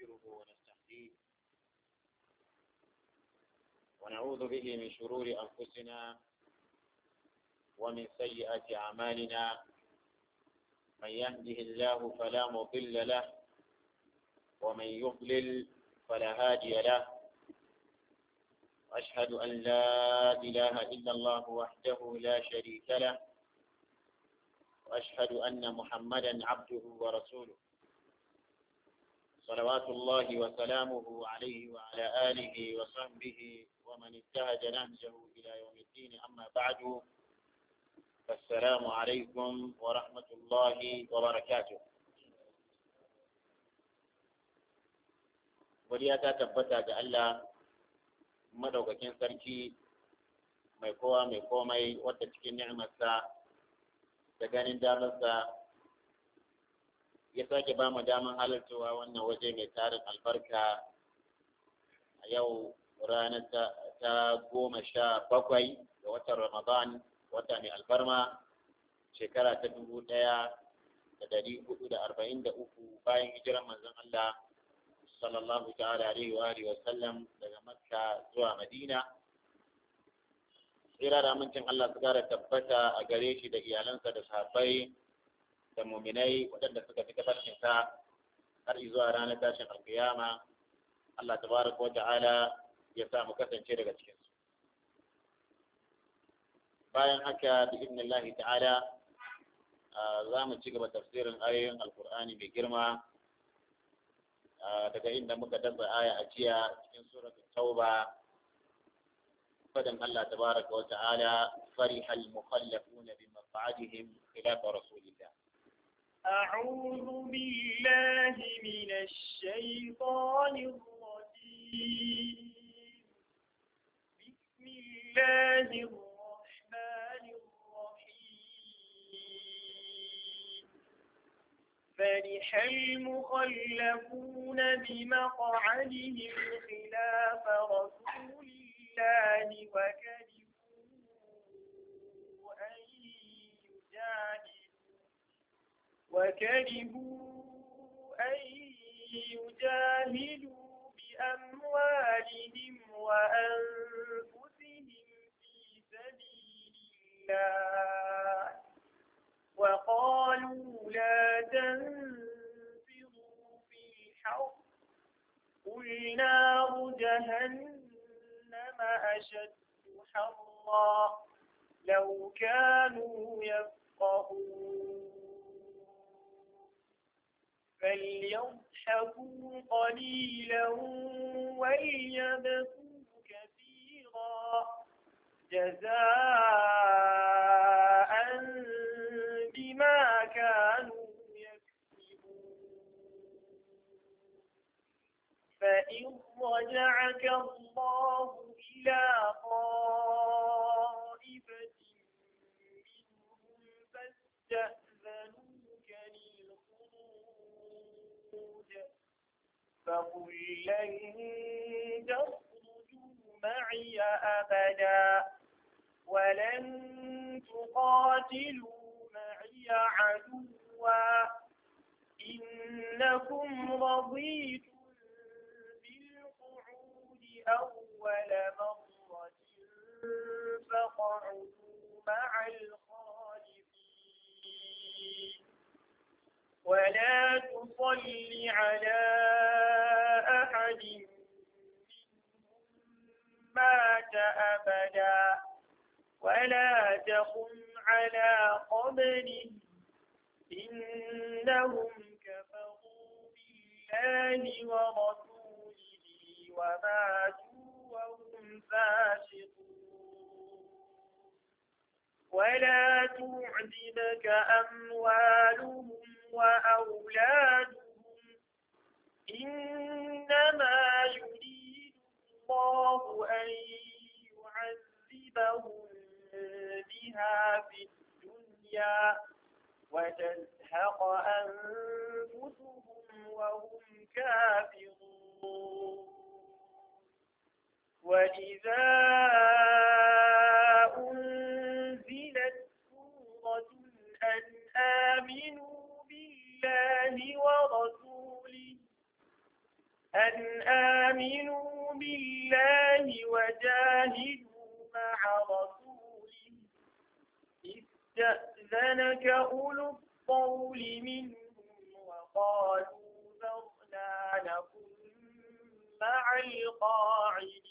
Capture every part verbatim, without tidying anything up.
ونستغفره ونستهديه ونعوذ به من شرور أنفسنا ومن سيئات أعمالنا. من يهده الله فلا مضل له ومن يضلل فلا هادي له. أشهد أن لا إله إلا الله وحده لا شريك له وأشهد أن محمدا عبده ورسوله صلوات الله وسلامه عليه وعلى آله وصحبه ومن انتهج نهجه إلى يوم الدين. أما بعد فالسلام عليكم ورحمة الله وبركاته. وليا تثبت Allah madaukakin sarki mai kowa mai komai wadda cikin ni'imarsa da ganin damarsa ya sake ba mu daman halartowa wannan waje mai tarin albarka a yau ranar ta goma sha bakwai ga watan Ramadan, wata mai alfarma, shekara ta dubu ɗaya da dari hudu da arba'in da uku bayan hijiran manzon Allah sallallahu ta'ala alaihi wa alihi wa sallam daga Makka zuwa Madina. Tsira da amincin Allah su gara tabbata a gare shi da iyalansa da sahabbai da muminai waɗanda suka fi tafarkinsa har zuwa ranar tashin alkiyama. Allah tabaraka wa ta'ala ya sa mu kasance daga cikin su. Bayan haka bi idnillahi ta'ala za mu ci gaba tafsirin ayoyin alkur'ani mai girma daga inda muka dabba aya a jiya cikin suratul tauba. فدم الله تبارك وتعالى فرح المخلفون بمقعدهم خلاف رسول الله. أعوذ بالله من الشيطان الرجيم. بسم الله الرحمن الرحيم. فرح المخلفون بمقعدهم خلاف رسول الله وكرهوا أن يجادلوا وكرهوا أن يجاهدوا بأموالهم وأنفسهم في سبيل الله وقالوا لا تنفروا في الحرب قل نار جهنم أشد حرا لو كانوا يفقهون فليضحكوا قليلا وليبكوا كثيرا جزاء بما كانوا فإن رجعك الله إلى طائفة منهم فاستأذنوك للخروج فقل لن تخرجوا معي أبدا ولن تقاتلوا معي عدوا إنكم رضيتم أول مرة فقعدوا مع الخالفين ولا تصل على أحد منهم مات أبدا ولا تقم على قبره إنهم كفروا بالله ورسوله وماتوا وهم فاسقون ولا تعجبك أموالهم وأولادهم إنما يريد الله أن يعذبهم بها في الدنيا وتزهق أنفسهم وهم كافرون وإذا أنزلت سورة أن آمنوا بالله ورسوله أن آمنوا بالله وجاهدوا مع رسوله استأذنك أولو الطول منهم وقالوا ذرنا نكن مع القاعدين.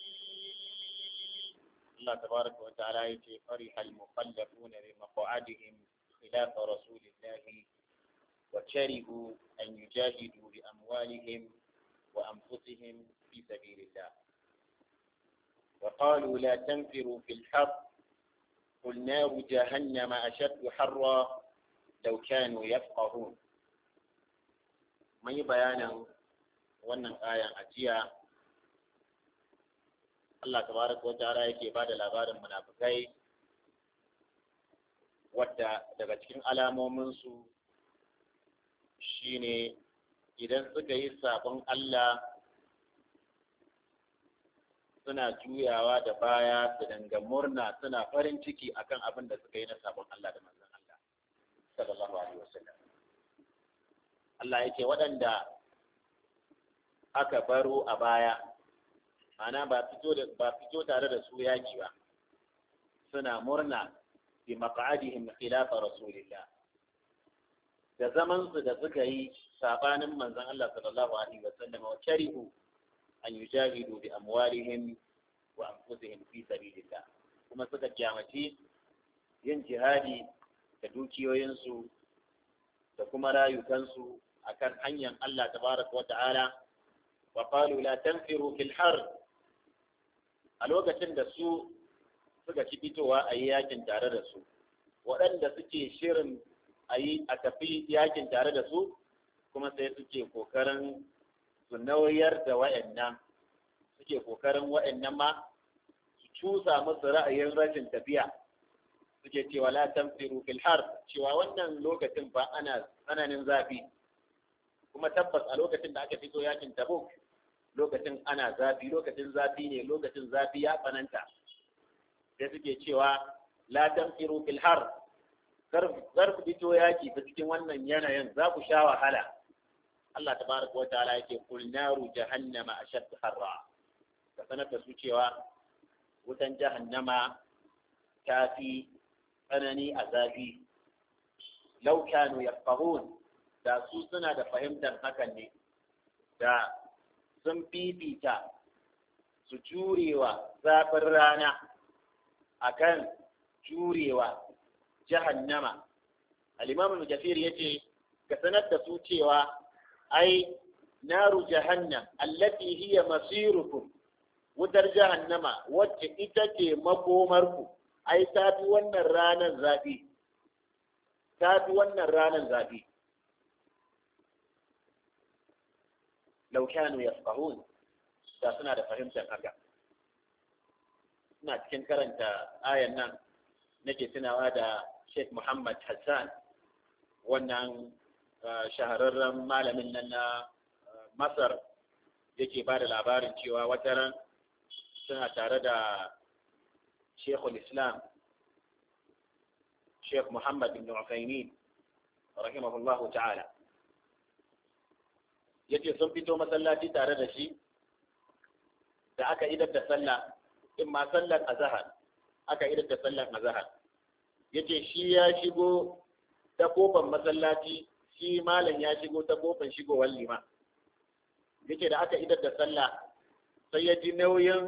الله تبارك وتعالى يقول فرح المخلفون بمقعدهم خلاف رسول الله وكرهوا أن يجاهدوا بأموالهم وأنفسهم في سبيل الله وقالوا لا تنفروا في الحر قل نار جهنم أشد حرا لو كانوا يفقهون. من بيانا wannan ayan ajiya Allah tabaraka wa ta'ala yake bada labarin munafikai wadda daga cikin alamomin su shine idan suka yi sabon Allah suna juyawa da baya su danga murna suna farin ciki akan abin da suka yi na sabon Allah da manzon Allah sallallahu alaihi wasallam. Allah yake waɗanda aka baro a baya ana ba fito da ba fito tare da su yaki ba suna murna bi maq'adihim khilafa rasulillah da zaman su da suka yi sabanin manzon Allah sallallahu alaihi wasallam wa karihu an yujahidu bi amwalihim wa anfusihim fi sabilillah kuma suka kiyamaci yin jihadi da dukiyoyinsu da kuma rayukansu akan hanyar Allah tabaraka wa ta'ala wa qalu la tanfiru fil har a lokacin da su suka ci fitowa a yi yakin tare da su waɗanda suke shirin a yi a tafi yakin tare da su kuma sai suke kokarin su nauyar da wa'annan suke kokarin wa'annan ma su cusa musu ra'ayin rashin tafiya suke cewa la tanfiru fil har cewa wannan lokacin ba ana tsananin zafi kuma tabbas a lokacin da aka fito yakin Tabuk lokacin ana zafi lokacin zafi ne lokacin zafi ya tsananta sai suke cewa la tanfiru fil har kar ku fito yaki ta cikin wannan yanayin za ku sha wahala. Allah tabaraka wa ta'ala yake kul naru jahannama ashad harra ka sanar da su cewa wutan jahannama ta fi tsanani a zafi law kanu yafqahun da su suna da fahimtar hakan ne da sun fifita su jurewa zafin rana akan jurewa jahannama. al-imam al-Mujaffir yace ka sanar da su cewa ai naru jahannam allati hiya masirukum wutar jahannama wacce ita ce makomarku ai ta fi wannan ranar zafi ta fi wannan ranar zafi lau kanu yafqahun da suna da fahimtar haka. Ina cikin karanta ayan nan nake tunawa da Sheikh Muhammad Hassan wannan shahararren malamin nan na Masar yake ba da labarin cewa wata ran suna tare da Sheikhul Islam Sheikh Muhammad ibn Uthaymeen rahimahullahu ta'ala yace sun fito masallaci tare da shi da aka idar da sallah in ma sallar azhar aka idar da sallar azhar yace shi ya shigo ta kofar masallaci shi malam ya shigo ta kofar shigowar liman yace da aka idar da sallah sai ya ji nauyin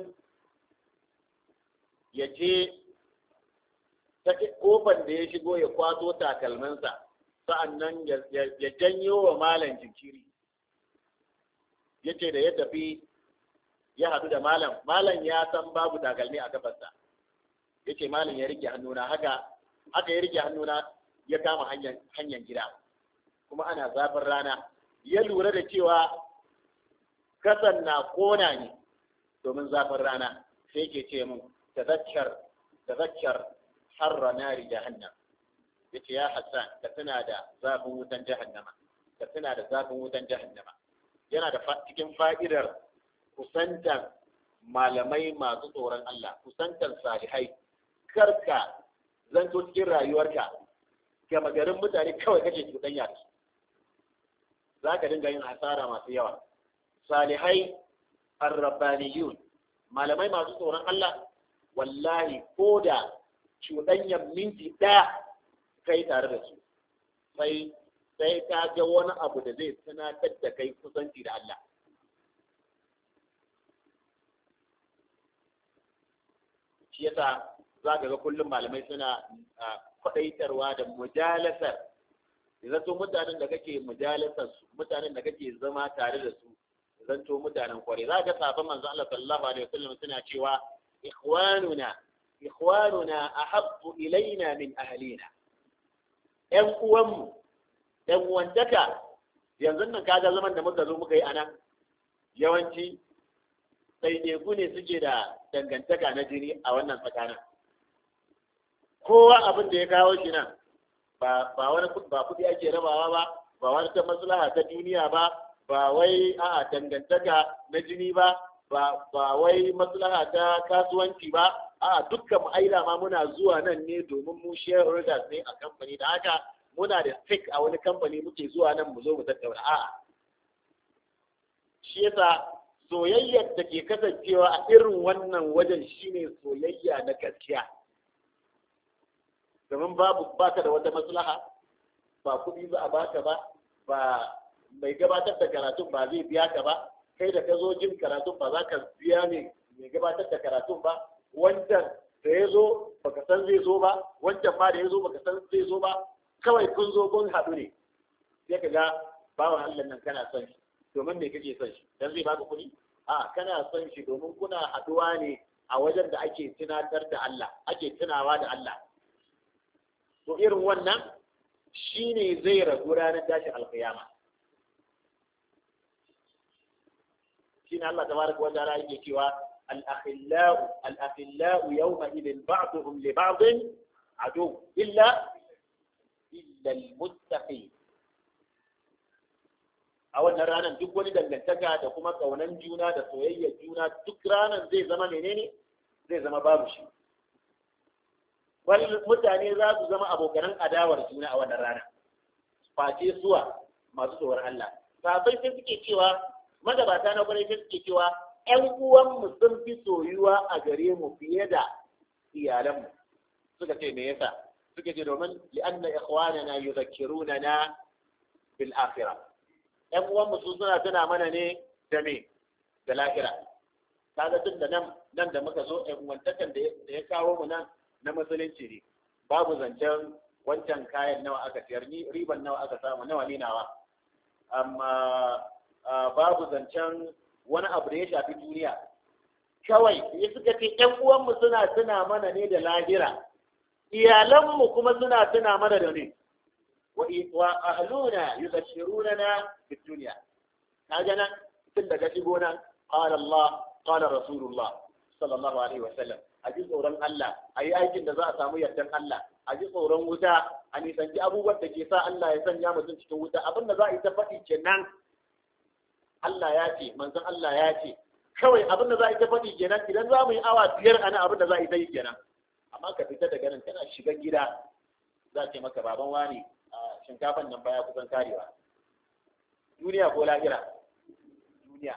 ya je ta kofar da ya shigo ya kwato takalmansa sa'annan ya janyo wa malam jinkiri yace da ya tafi ya haɗu da malam malam ya san babu takalmi a kafarsa yace malam ya rike hannuna haka haka ya rike hannuna ya kama hanyar hanyar gida kuma ana zafin rana ya lura da cewa kasan na kona ne domin zafin rana sai yake ce mun tazakkar tazakkar harra nari jahannam yace ya Hassan ka tuna da zafin wutan jahannama ka tuna da zafin wutan jahannama yana da cikin fa'idar kusantar malamai masu tsoron Allah, kusantar salihai, karka zanto cikin rayuwarka, gama garin mutane kawai kake cuɗanya da su. Za ka dinga yin hasara masu yawa, salihai ar-rabbaniyun malamai masu tsoron Allah wallahi ko da cuɗanyar minti ɗaya kai tare da su sai sai ka ga wani abu da zai tunatar da kai kusanci da Allah shi yasa za ka ga kullum malamai suna kwaɗaitarwa da mujalasar zanto mutanen da kake mujalasar su mutanen da kake zama tare da su zanto mutanen kware za ka sabon manzo Allah sallallahu alaihi wasallam suna cewa ikhwanuna ikhwanuna ahabbu ilaina min ahlina ƴan uwanmu ƴan uwantaka yanzu nan kaga zaman da muka zo muka yi anan yawanci ɗaiɗaiku ne suke da dangantaka na jini a wannan tsakanin kowa abin da ya kawo shi nan ba ba wani ba kuɗi ake rabawa ba ba wani ta maslaha ta duniya ba ba wai a'a dangantaka na jini ba ba ba wai maslaha ta kasuwanci ba a'a dukkan mu aida ma muna zuwa nan ne domin mu shareholders ne a kamfani da haka muna da stake a wani kamfani muke zuwa nan mu zo mu tattauna a'a shi yasa soyayyar da ke kasancewa a irin wannan wajen shine soyayya na gaskiya domin babu baka da wata maslaha ba kuɗi za a baka ba ba mai gabatar da karatun ba zai biya ka ba kai da ka zo jin karatun ba za ka biya ne mai gabatar da karatun ba wancan da ya zo baka san zai zo ba wancan ma da ya zo baka san zai zo ba kawai kun zo kun haɗu ne sai ka ga bawan Allah nan kana son shi domin me kake son shi dan zai baka kuɗi a kana son shi domin kuna haɗuwa ne a wajen da ake tunatar da Allah ake tunawa da Allah to irin wannan shine zai ragu ranar tashin alkiyama shine Allah tabaraka wa ta'ala yake cewa al-akhillau al-akhillau yawma idin ba'dhum li ba'd adu illa illa al-muttaqin a wannan ranar duk wani dangantaka da kuma kaunan juna da soyayyar juna duk ranar zai zama menene zai zama babu shi wani mutane za su zama abokanan adawar juna a wannan rana face zuwa masu tsoron Allah sabai sai suke cewa magabata na kwarai sai suke cewa ƴan uwanmu sun fi soyuwa a gare mu fiye da iyalanmu suka ce me yasa suka ce domin li'anna ikhwanana yudhakkirunana bil akhirah ƴan uwanmu su suna tuna mana ne da me da lahira kaga tun da nan nan da muka zo ƴan uwantakan da ya kawo mu nan na musulunci ne babu zancen wancan kayan nawa aka siyar ni riban nawa aka samu nawa ne nawa amma babu zancen wani abu da ya shafi duniya kawai ya suka ce ƴan uwanmu suna tuna mana ne da lahira iyalanmu kuma suna tuna mana da ne wa ahluna yubashirunana bid dunya kaga nan tun daga shigo nan qala Allah qala rasulullah sallallahu alaihi wa sallam a ji tsoron Allah a yi aikin da za a samu yardan Allah a ji tsoron wuta a nisanci abubuwan da ke sa Allah ya sanya mutum cikin wuta abin da za a yi ta faɗi kenan Allah ya ce manzon Allah ya ce kawai abin da za a yi ta faɗi kenan idan za mu yi awa biyar ana abin da za a yi ta yi kenan amma ka fita daga nan kana shiga gida za a ce maka baban wani a shinkafan nan baya kusan karewa duniya ko lahira duniya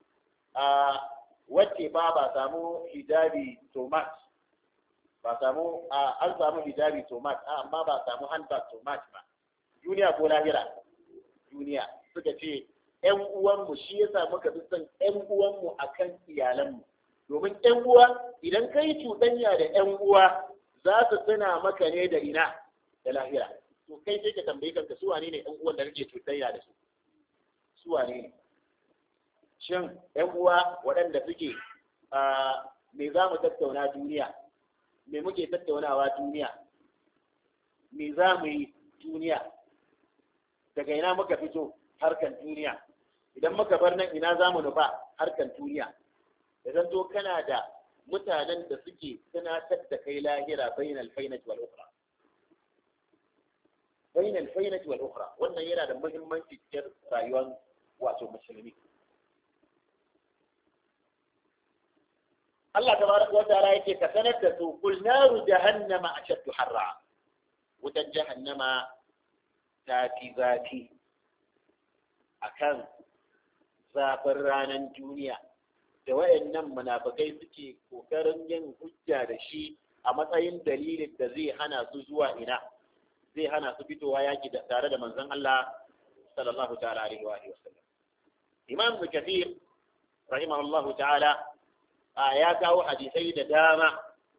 wacce ba ba samu hijabi tomat ba samu an samu hijabi tomat amma ba samu handbag tomat ba duniya ko lahira duniya suka ce ƴan uwanmu shi yasa muka fi son ƴan uwanmu akan iyalanmu domin ƴan uwa idan kai cuɗanya da ƴan uwa za su tuna maka ne da ina da lahira to kai sai ka tambayi kanka su wane ne ƴan uwan da kake cuɗanya da su su wane ne shin ƴan uwa waɗanda suke me za mu tattauna duniya me muke tattaunawa duniya me za mu yi duniya daga ina muka fito harkan duniya idan muka bar nan ina za mu nufa harkan duniya da zanto kana da mutanen da suke tunatar da kai lahira bainal fainati wal ukhra bainal fainati wal ukhra wannan yana da muhimmanci cikin rayuwar wato musulmi Allah tabaraka wa ta'ala yake ka sanar da su kul naru jahannama ashaddu harra wutan jahannama ta fi zafi akan zafin ranar duniya da wayannan munafikai suke kokarin yin hujja da shi a matsayin dalilin da zai hana su zuwa ina zai hana su fitowa yaki tare da manzon Allah sallallahu ta'ala alaihi wa alihi wasallam. Imam Ibn Kathir rahimahullahu ta'ala ya kawo hadisai da dama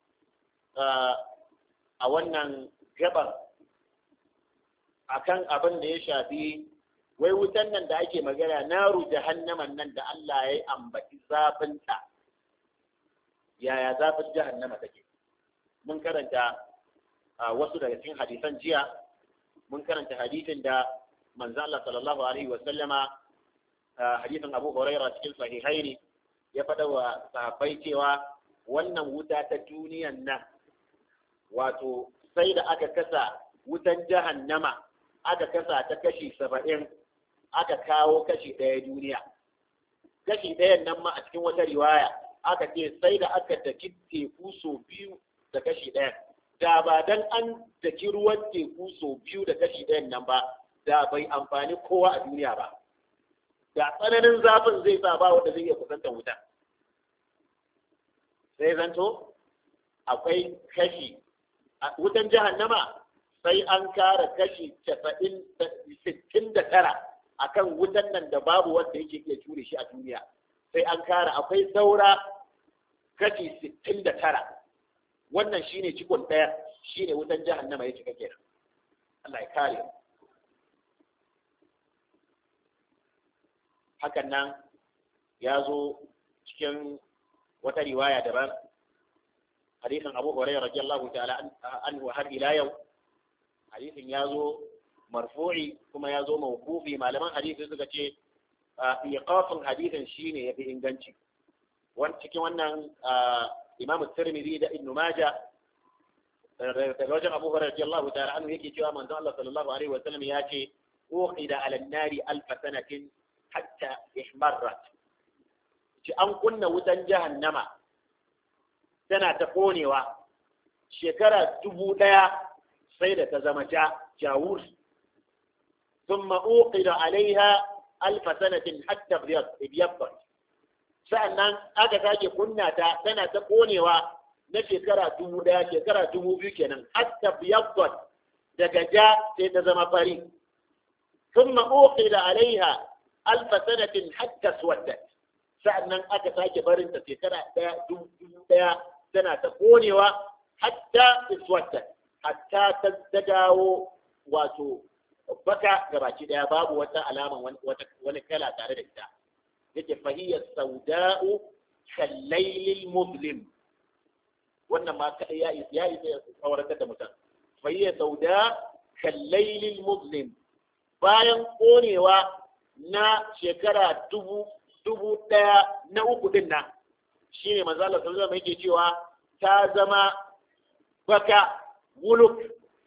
a wannan gabar akan abin da ya shafi wai wutan nan da ake magana naru jahannaman nan da Allah ya yi ambaci zafinta, yaya zafin jahannama take. Mun karanta wasu daga cikin hadisan jiya, mun karanta hadisin da manzo Allah sallallahu alaihi wa sallama hadisin Abu Hurairah cikin sahihaini ya faɗa wa sahabbai cewa wannan wuta ta duniyan nan wato sai da aka kasa wutan jahannama aka kasa ta kashi saba'in aka kawo kashi ɗaya duniya. Kashi ɗayan nan ma a cikin wata riwaya aka ce sai da aka daki teku so biyu da kashi ɗayan. Da ba dan an daki ruwan teku so biyu da kashi ɗayan nan ba, da bai amfani kowa a duniya ba. Da tsananin zafin zai sa ba wanda zai iya kusantar wuta. Sai zanto akwai kashi wutan jahannama sai an kara kashi casa'in sittin da tara akan wutan nan da babu wanda yake iya ture shi a duniya, sai an kara akwai saura kashi sittin da tara. Wannan shine cikon ɗaya, shine wutan jahannama ya cika kenan. Allah ya kare. Hakan nan ya zo cikin wata riwaya daban, hadisin Abu Hurairah radiyallahu ta'ala anhu har ila yau. Hadisin ya zo marfu'i kuma ya zo mawqufi. Malaman hadisi suka ce iqafin hadisin shine yafi inganci. Wani cikin wannan Imam Tirmidhi da Ibn Majah daga wajen Abu Hurairah radiyallahu ta'ala anhu yake cewa manzo Allah sallallahu alaihi wa sallam ya ce uqida ala an-nari alf sanatin hatta ihmarrat. Ci an kunna wutan jahannama tana ta konewa shekara dubu daya sai da ta zama ja jawur. ثم أوقد عليها ألف سنة حتى ابيضت. sa'annan aka sake kunna ta tana ta konewa na shekara dubu daya shekara dubu biyu kenan hatta biyaddat daga ja sai ta zama fari. thumma uqida alaiha alf sanatin hatta swaddat. sa'annan aka sake barin ta shekara daya dubu daya tana ta konewa hatta swaddat hatta ta dawo wato baka gabaki daya babu wata alaman wani kala tare da ita. yake fahiyar sauda'u kallailil muslim. wannan ma kadai ya yi ya yi tsawarkar da mutum. fahiyar sauda kallailil muslim, bayan konewa na shekara dubu dubu daya na uku din nan shine manzo Allah sallallahu alaihi wasallam yake cewa ta zama baka wuluk.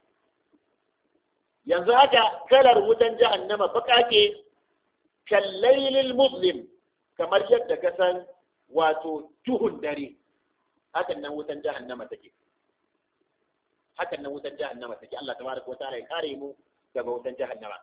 yanzu haka kalar wutan jahannama baka ke kallailil muslim, kamar yadda ka san wato tuhun dare, hakan nan wutan jahannama take. hakan nan wutan jahannama take. Allah tabaraka wa ta'ala ya kare mu daga wutan jahannama.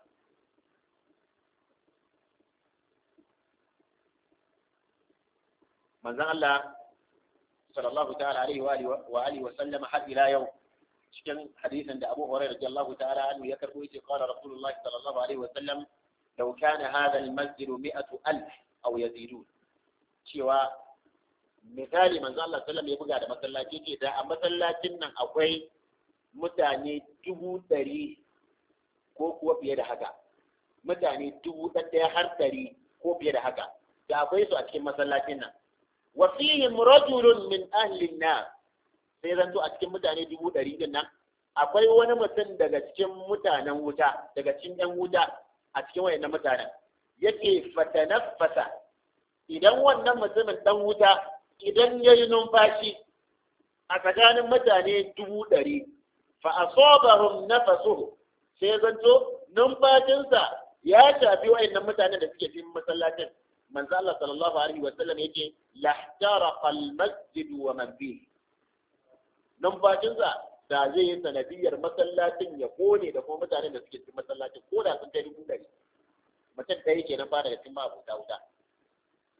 manzon Allah sallallahu ta'ala alaihi wa alihi wa sallama har ila yau cikin hadisin da Abu Hurairah radiyallahu ta'ala anhu ya karbo yace qala Rasulullah sallallahu alaihi wa sallam law kana hadha al-masjid mi'atu alf aw yazidun. cewa misali manzo Allah sallallahu alaihi ya buga da masallaci ce da a masallacin nan akwai mutane dubu ɗari ko kuwa fiye da haka, mutane dubu ɗaya har ɗari ko fiye da haka da akwai su a cikin masallacin nan. wa fihim rajulun min ahli an-nar, sai zanto a cikin mutane dubu ɗari din nan akwai wani mutum daga cikin mutanen wuta, daga cikin ɗan wuta a cikin wayannan mutanen. yake fatanaffasa, idan wannan mutumin ɗan wuta idan ya yi numfashi a tsakanin mutane dubu ɗari fa asobahum nafasuhu, sai zanto numfashinsa ya shafi wayannan mutanen da suke cikin masallacin. manzo Allah sallallahu alaihi wa sallam yake lahtaraqa al-masjid wa man fihi. numfashinsa da zai yi sanadiyar masallacin ya kone da kuma mutanen da suke cikin masallacin, ko da sun kai dubu ɗari. mutum ɗaya kenan ba daga cikin ma'abuta wuta.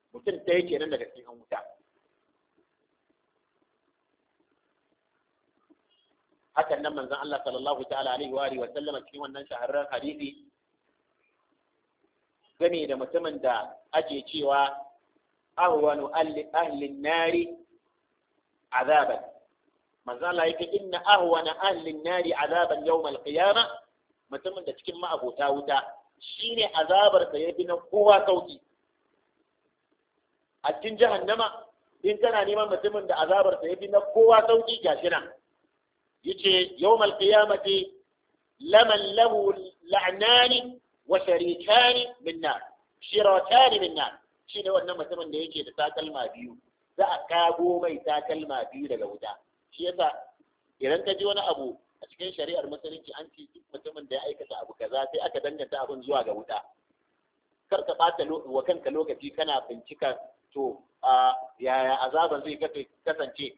mutum ɗaya kenan daga cikin wuta. hakan nan manzon Allah sallallahu ta'ala alaihi wa alihi wa sallama cikin wannan shahararren hadisi game da mutumin da ake cewa ahwanu ahli an-nari azaban, manzon Allah yake inna ahwana ahli an-nari azaban yawm al-qiyamah, mutumin da cikin ma'abota wuta shine azabar da yafi na kowa sauki a cikin jahannama. In kana neman mutumin da azabar da yafi na kowa sauki gashi nan yace yawmal qiyamati laman lahu la'nani wa sharikani min nar, shiratani min nar, shine wannan mutumin da yake da takalma biyu, za a kago mai takalma biyu daga wuta. Shi yasa idan ka ji wani abu a cikin shari'ar musulunci an ce duk mutumin da ya aikata abu kaza sai aka danganta abin zuwa ga wuta, kar ka bata wa kanka lokaci kana bincika to a yaya azaban zai kasance,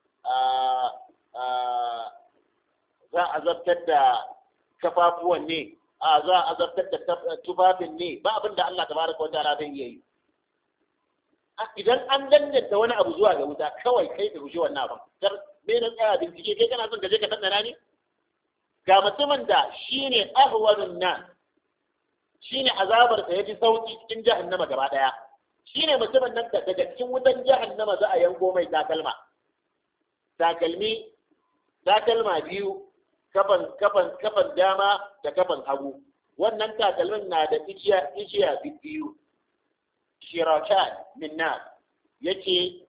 za a azabtar da kafafuwan ne, a za a azabtar da tufafin ne, ba abin da Allah tabaraka wa ta'ala zai iya yi. Idan an danganta wani abu zuwa ga wuta kawai kai ka guje wannan abin, kar me na tsaya bincike, kai kana son ka je ka tantana ne ga mutumin da shine ahwarun nan, shine azabar sa yafi sauki cikin jahannama gaba daya, shine mutumin nan da daga cikin wutan jahannama za a yanko mai takalma takalmi takalma biyu, kafan kafan kafan dama da kafan hagu. Wannan takalmin na da igiya igiya biyu, shirakan min nar, yace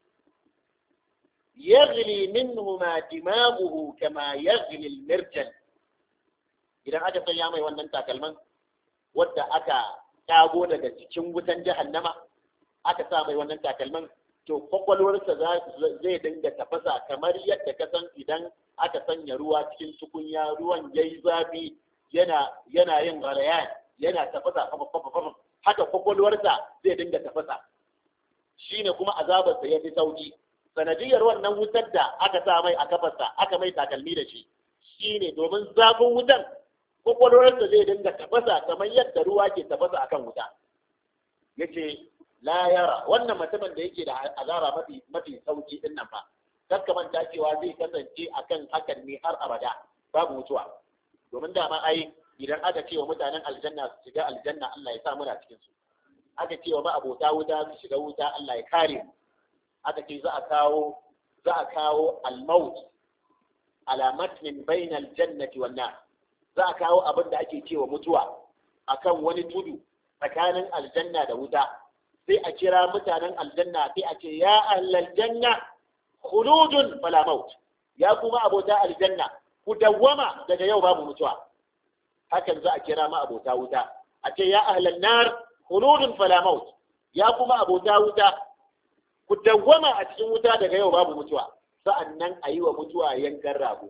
yaghli minhuma dimaguhu kama yaghli al-mirjal. Idan aka sanya mai wannan takalman wadda aka tago daga cikin wutan jahannama, aka sa mai wannan takalman, to kwakwalwarsa zai dinga tafasa kamar yadda ka san idan aka sanya ruwa cikin tukunya, ruwan yayi zafi yana yana yin garayan, yana tafasa haka kwakwalwarsa zai dinga tafasa. Shine kuma azabarsa ya fi sauki sanadiyar wannan wutar da aka sa mai a kafarsa, aka mai takalmi da shi, shine domin zafin wutan kwakwalwarsa zai dinga tafasa kamar yadda ruwa ke tafasa akan wuta. Yace la yara, wannan mutumin da yake da azara mafi mafi sauki din nan fa, kar ka manta cewa zai kasance akan hakan ne har abada, babu mutuwa. Domin da ma ai idan aka ce wa mutanen aljanna su shiga aljanna, Allah ya sa muna cikin su. Aka ce wa ma abota wuta su shiga wuta, Allah ya kare mu. Aka ce za a kawo za a kawo al-maut ala matnin bayna al-jannati wan nar, za a kawo abin da ake cewa mutuwa akan wani tudu tsakanin aljanna da wuta. Sai a kira mutanen aljanna sai a ce ya ahlal janna khuludun fala maut, ya kuma abota aljanna ku dawwama daga yau babu mutuwa. Hakan za a kira ma abota wuta a ce ya ahlan nar khuludun fala maut, ya kuma abota wuta ku dawwama a cikin wuta daga yau babu mutuwa. Sa'annan a yi wa mutuwa yankan rago.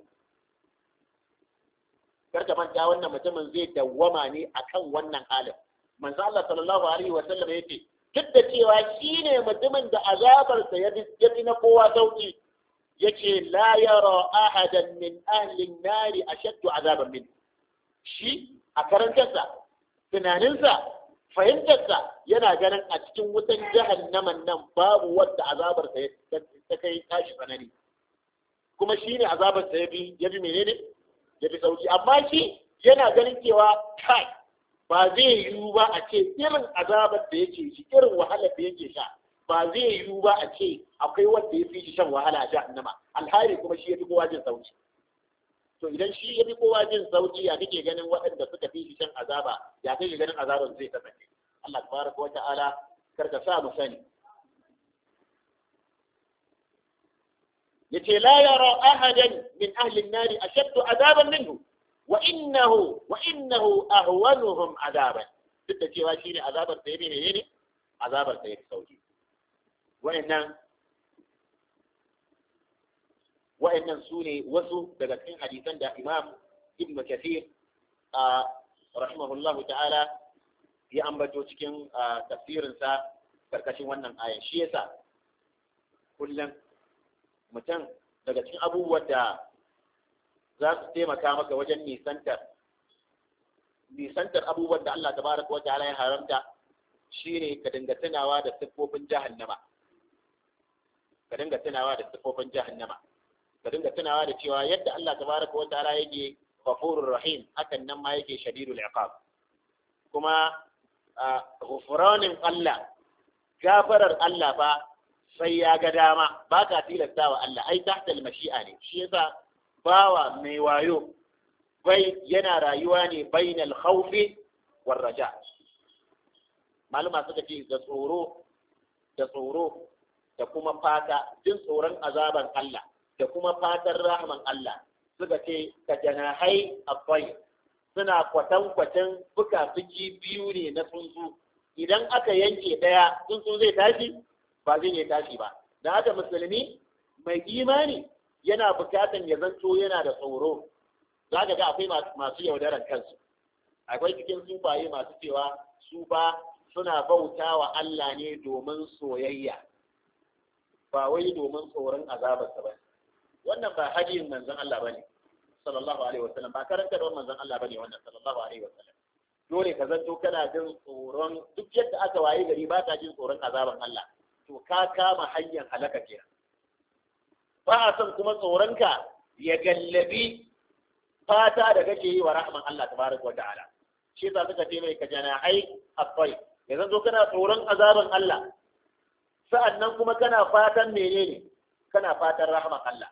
Karka manta wannan mutumin zai dawwama ne akan wannan halin. Manzo Allah sallallahu alaihi wa sallam yace duk da cewa shi ne mutumin da azabarsa ya fi na kowa sauki, yace la yara ahadan min ahlin nari ashaddu azaban min. Shi a karantarsa, tunaninsa, fahimtarsa yana ganin a cikin wutan jahannaman nan babu wadda azabarsa ta kai tashi tsanani, kuma shi ne azabarsa ya fi ya fi menene ya fi sauki. Amma shi yana ganin cewa kai ba zai yiwu ba a ce irin azabar da yake shi, irin wahalar da yake sha, ba zai yiwu ba a ce akwai wanda ya fi shi shan wahala a jahannama, alhari kuma shi ya fi kowa jin sauki. To idan shi ya fi kowa jin sauki, ya kake ganin waɗanda suka fi shi shan azaba, ya kake ganin azabar zai kasance? Allah tabaraka wa ta'ala karka sa mu sani. yace la yara ahadan min ahli an-nar ashaddu azaban minhu wa innahu wa innahu ahwanuhum azaban. Duk da cewa shine azabar da yake ne ne azabar da yake sauki. Wa'annan wa'annan sune wasu daga cikin hadisan da Imam Ibn Kathir a rahimahullahu ta'ala ya ambato cikin tafsirinsa karkashin wannan ayan. Shi yasa kullum mutum daga cikin abubuwan da za su taimaka maka wajen nisantar nisantar abubuwan da Allah tabaraka wa ta'ala ya haramta shine ka dinga tunawa da siffofin jahannama ka dinga tunawa da siffofin jahannama ka dinga tunawa da cewa yadda Allah tabaraka wa ta'ala yake ghafurur rahim hakan nan ma yake shadidul iqab kuma ghufranin Allah gafarar Allah fa sai ya ga dama ba ka tilasta wa Allah ai tahta al-mashi'a ne shi yasa bawa mai wayo bai yana rayuwa ne bainal khawfi war raja malama suka ce da tsoro da tsoro da kuma fata jin tsoron azaban Allah da kuma fatan rahman Allah suka ce ka janahai abai suna kwatankwacin fuka-fuki biyu ne na tsuntsu idan aka yanke ɗaya tsuntsu zai tashi ba zai iya tashi ba da haka musulmi mai imani yana bukatan ya zanto yana da tsoro za ka ga akwai masu yaudarar kansu akwai cikin sufaye masu cewa su ba suna bauta wa Allah ne domin soyayya ba wai domin tsoron azabarsa ba wannan ba hadiyin manzon Allah bane sallallahu alaihi wasallam ba karanta da manzon Allah bane wannan sallallahu alaihi wasallam dole ka zanto kana jin tsoron duk yadda aka waye gari ba ka jin tsoron azaban Allah to ka kama hanyar halaka kenan ba a son kuma tsoronka ya gallabi fata da kake yi wa rahman Allah tabaraka wa ta'ala shi yasa suka ce mai ka janahai abai ya zanto kana tsoron azaban Allah sa'annan kuma kana fatan menene kana fatan rahman Allah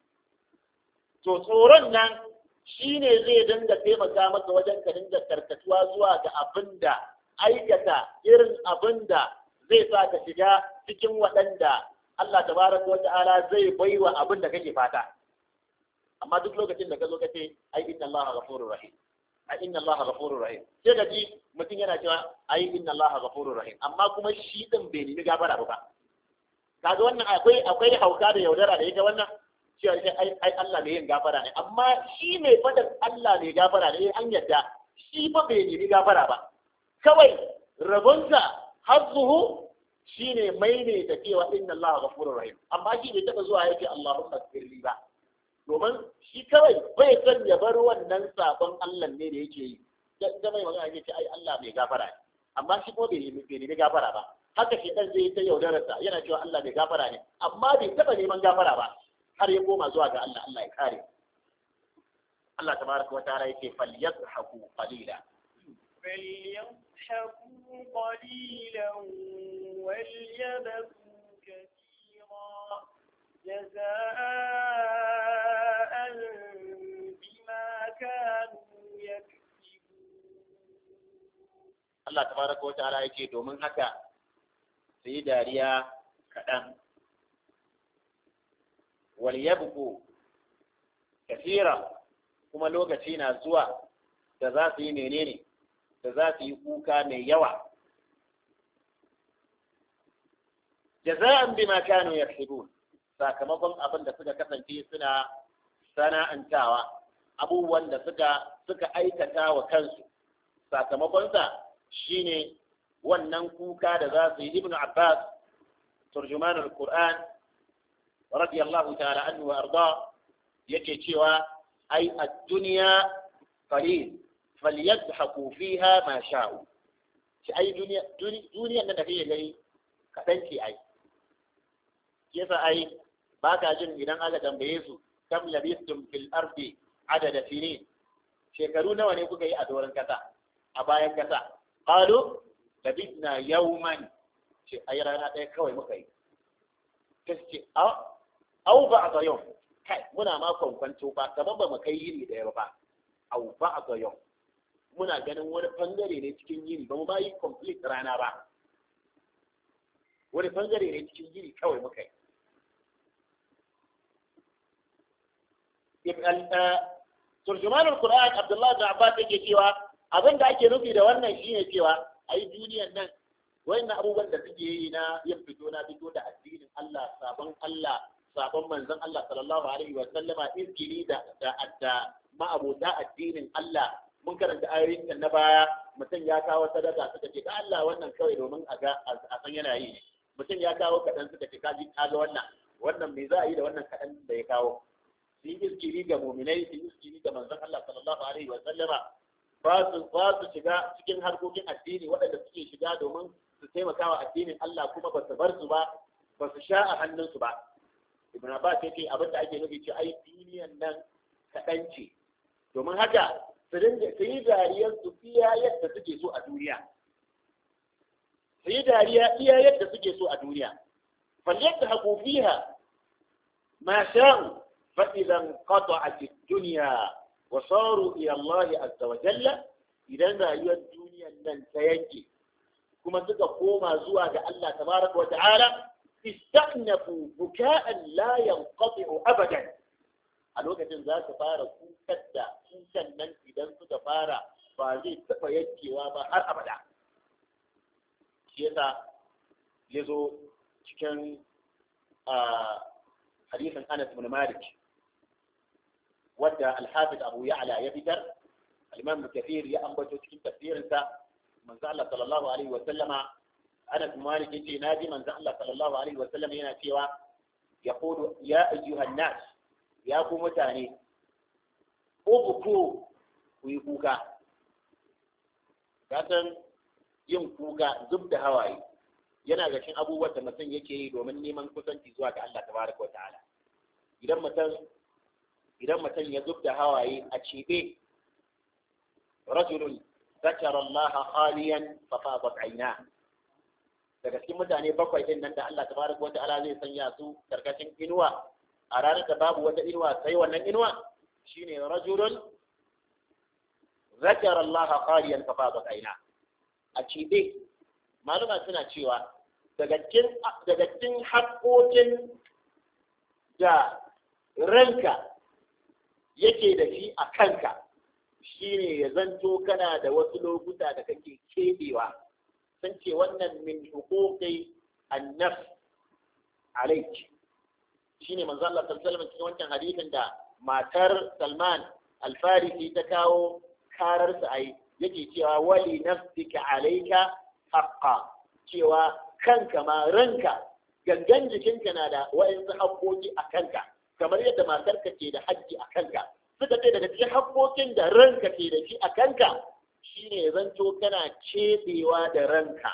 to tsoron nan shi ne zai dinga taimaka maka wajen ka dinga karkatuwa zuwa ga abin da aikata irin abin da zai sa ka shiga cikin waɗanda Allah tabaraka wa ta'ala zai baiwa abin da kake fata amma duk lokacin da ka zo ka ce ai inna Allah ghafurur rahim ai inna Allah ghafurur rahim sai ka ji mutum yana cewa ai inna Allah ghafurur rahim amma kuma shi din bai nemi gafara ba kaga wannan akwai akwai hauka da yaudara da ita wannan cewa ai ai Allah mai yin gafara ne amma shi mai fadar Allah mai gafara ne an yadda shi fa bai nemi gafara ba kawai rabonsa hazzuhu shine mai ne da cewa inna Allah ghafurur rahim amma shi bai taba zuwa yake Allahumma ighfirli ba domin shi kawai bai san ya bar wannan sabon Allah ne da yake yi da mai magana yake ce ai Allah mai gafara ne amma shi ko bai nemi gafara ba haka shi dan zai ta yaudararsa yana cewa Allah mai gafara ne amma bai taba neman gafara ba har ya koma zuwa ga Allah Allah ya kare Allah tabaraka wa ta'ala yake falyadhaku qalila فليضحكوا قليلا وليبكوا كثيرا جزاء بما كانوا يكسبون Allah tabaraka wa ta'ala yake domin haka sai dariya kaɗan waliyabku kafira kuma lokaci na zuwa da za su yi menene da za su yi kuka mai yawa jaza'an bima kanu yaksubun sakamakon abin da suka kasance suna sana'antawa abubuwan da suka suka aikata wa kansu sakamakonsa shine wannan kuka da za su yi. Ibn Abbas turjuman al-Qur'an radiyallahu ta'ala anhu wa arda yake cewa ai ad-dunya qalil falyadhaku fiha ma sha'u shi ai duniya duniyan da kake gani kadan ce ai yasa ai baka jin idan aka tambaye su kam labistum fil ardi adada sinin shekaru nawa ne kuka yi a doron kasa a bayan kasa qalu labisna yawman ce ai rana ɗaya kawai muka yi kace a au ba'da yawm kai muna ma kwankwanto ba kaman ba mu kai yini ɗaya ba au ba'da yawm muna ganin wani bangare ne cikin yini ba mu ba yi complete rana ba wani bangare ne cikin yini kawai muka yi turjuman al-Qur'an Abdullah bin Abbas yake cewa abin da ake nufi da wannan shine cewa ai duniyar nan wayannan abubuwan da suke yi na yin fito na fito da addinin Allah sabon Allah sabon manzon Allah sallallahu alaihi wa sallama izkiri da da da ma'abota addinin Allah mun karanta ayoyin na baya mutum ya kawo sadaka suka ce da Allah wannan kawai domin a ga a san yana yi mutum ya kawo kadan suka ce kaji kaga wannan wannan me za a yi da wannan kadan da ya kawo su yi iskiri ga mu'minai su yi iskiri ga manzon Allah sallallahu alaihi wa sallama ba su ba su shiga cikin harkokin addini waɗanda suke shiga domin taimaka wa addinin Allah kuma ba su bar su ba ba su sha a hannunsu ba. Ibn Abbas yake abin da ake nufi ce ai duniyan nan kaɗan ce, domin haka su dinga su yi dariyar su iya yadda suke so a duniya su yi dariya iya yadda suke so a duniya falyadhaku fiha ma sha'u fa idan qata'at ad-dunya wa saru ila Allah azza wa jalla, idan rayuwar duniyan nan ta yanke kuma suka koma zuwa ga Allah tabaraka wa ta'ala ista'nafu buka'an la yanqati'u abadan, a lokacin za su fara kukan da kukan nan idan suka fara ba zai taɓa yankewa ba har abada. Shi yasa ya zo cikin hadisin Anas bin Malik wadda Al-Hafiz Abu Ya'la ya fitar, Al-Imam Kathir ya ambato cikin tafsirinsa, manzo Allah sallallahu alaihi wa sallama, Anas bin Malik yace naji manzo Allah sallallahu alaihi wa sallama yana cewa yaqulu ya ayyuhan nas, ya ku mutane, ubuku ku yi kuka. Kasan yin kuka, zub da hawaye yana ga cikin abubuwan da mutum yake yi domin neman kusanci zuwa ga Allah tabaraka wa ta'ala. Idan mutum idan mutum ya zub da hawaye a cibe, rajulun zakara Allah khaliyan fa fadat ayna, daga cikin mutane bakwai din nan da Allah tabaraka wa ta'ala zai sanya su karkashin inuwa a ranar da babu wata inuwa sai wannan inuwa, shine rajulun zakara Allah khaliyan fa fadat ayna. A cibe maluma suna cewa daga cikin daga cikin haƙoƙin da ranka yake da shi a kanka shine ya zanto kana da wasu lokuta da kake kebewa, sun ce wannan min huquqi an-nafs alayki, shine manzo Allah sallallahu alaihi wasallam cikin wancan hadisin da matar Salman al-Farisi ta kawo kararsa ai yake cewa wali nafsika alayka haqqa, cewa kanka ma ranka gangan jikinka na da wa'insu haƙoƙi a kanka kamar yadda matarka ke da haƙƙi a kanka. Suka ce daga cikin haƙoƙin da ranka ke da shi a kanka shine ya zanto kana cebewa da ranka